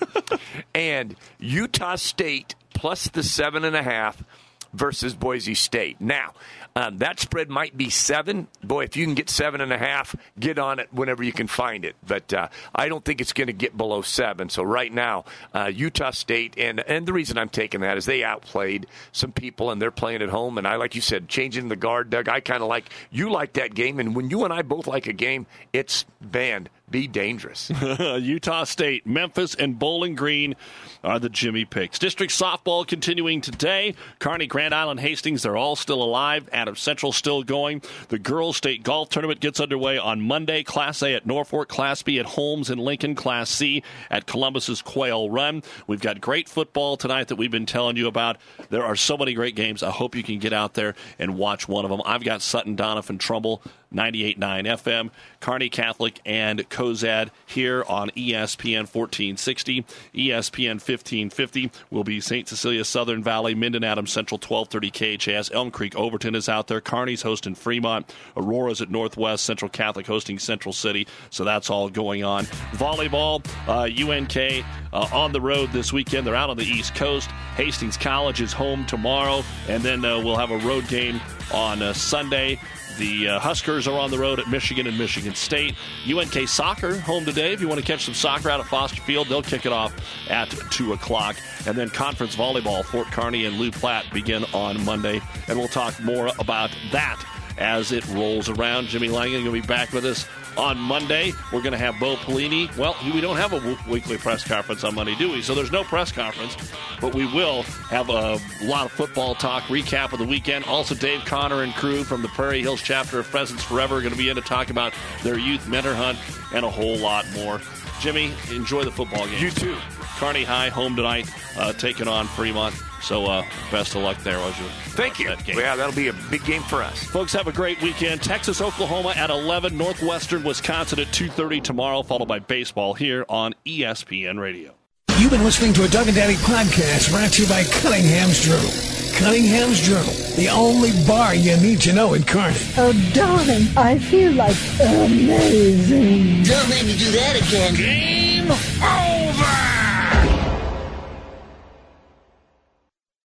And Utah State, plus the seven and a half versus Boise State. Now, um, that spread might be seven. Boy, if you can get seven and a half, get on it whenever you can find it. But uh, I don't think it's going to get below seven. So right now, uh, Utah State, and and the reason I'm taking that is they outplayed some people, and they're playing at home. And I, like you said, changing the guard, Doug, I kind of like, you like that game. And when you and I both like a game, it's banned. Be dangerous. Utah State, Memphis, and Bowling Green are the Jimmy picks. District softball continuing today. Kearney, Grand Island, Hastings, they're all still alive. Adams Central still going. The girls' state golf tournament gets underway on Monday. Class A at Norfolk, Class B at Holmes and Lincoln, Class C at Columbus's Quail Run. We've got great football tonight that we've been telling you about. There are so many great games. I hope you can get out there and watch one of them. I've got Sutton, Donovan, Trumbull, ninety-eight point nine F M, Kearney Catholic, and Cozad here on E S P N fourteen sixty. E S P N fifteen fifty will be Saint Cecilia, Southern Valley, Minden, Adams Central, twelve thirty K H A S. Elm Creek, Overton is out there. Kearney's hosting Fremont. Aurora's at Northwest. Central Catholic hosting Central City. So that's all going on. Volleyball, uh, U N K uh, on the road this weekend. They're out on the East Coast. Hastings College is home tomorrow. And then uh, we'll have a road game on uh, Sunday. The uh, Huskers are on the road at Michigan and Michigan State. U N K soccer home today. If you want to catch some soccer out at Foster Field, they'll kick it off at two o'clock. And then conference volleyball, Fort Kearney and Lou Platte begin on Monday. And we'll talk more about that as it rolls around. Jimmy Langen going to be back with us on Monday. We're going to have Bo Pelini. Well, we don't have a w- weekly press conference on Monday, do we? So there's no press conference, but we will have a lot of football talk, recap of the weekend. Also, Dave Connor and crew from the Prairie Hills chapter of Pheasants Forever are going to be in to talk about their youth mentor hunt and a whole lot more. Jimmy, enjoy the football game. You too. Kearney High home tonight, uh, taking on Fremont. So uh, best of luck there, was you? Thank you. That game. Yeah, that'll be a big game for us. Folks, have a great weekend. Texas, Oklahoma at eleven. Northwestern, Wisconsin at two thirty tomorrow, followed by baseball here on E S P N Radio. You've been listening to a Doug and Daddy podcast brought to you by Cunningham's Journal. Cunningham's Journal, the only bar you need to know in Kearney. Oh, darling, I feel like amazing. Don't make me do that again. Game. Hey.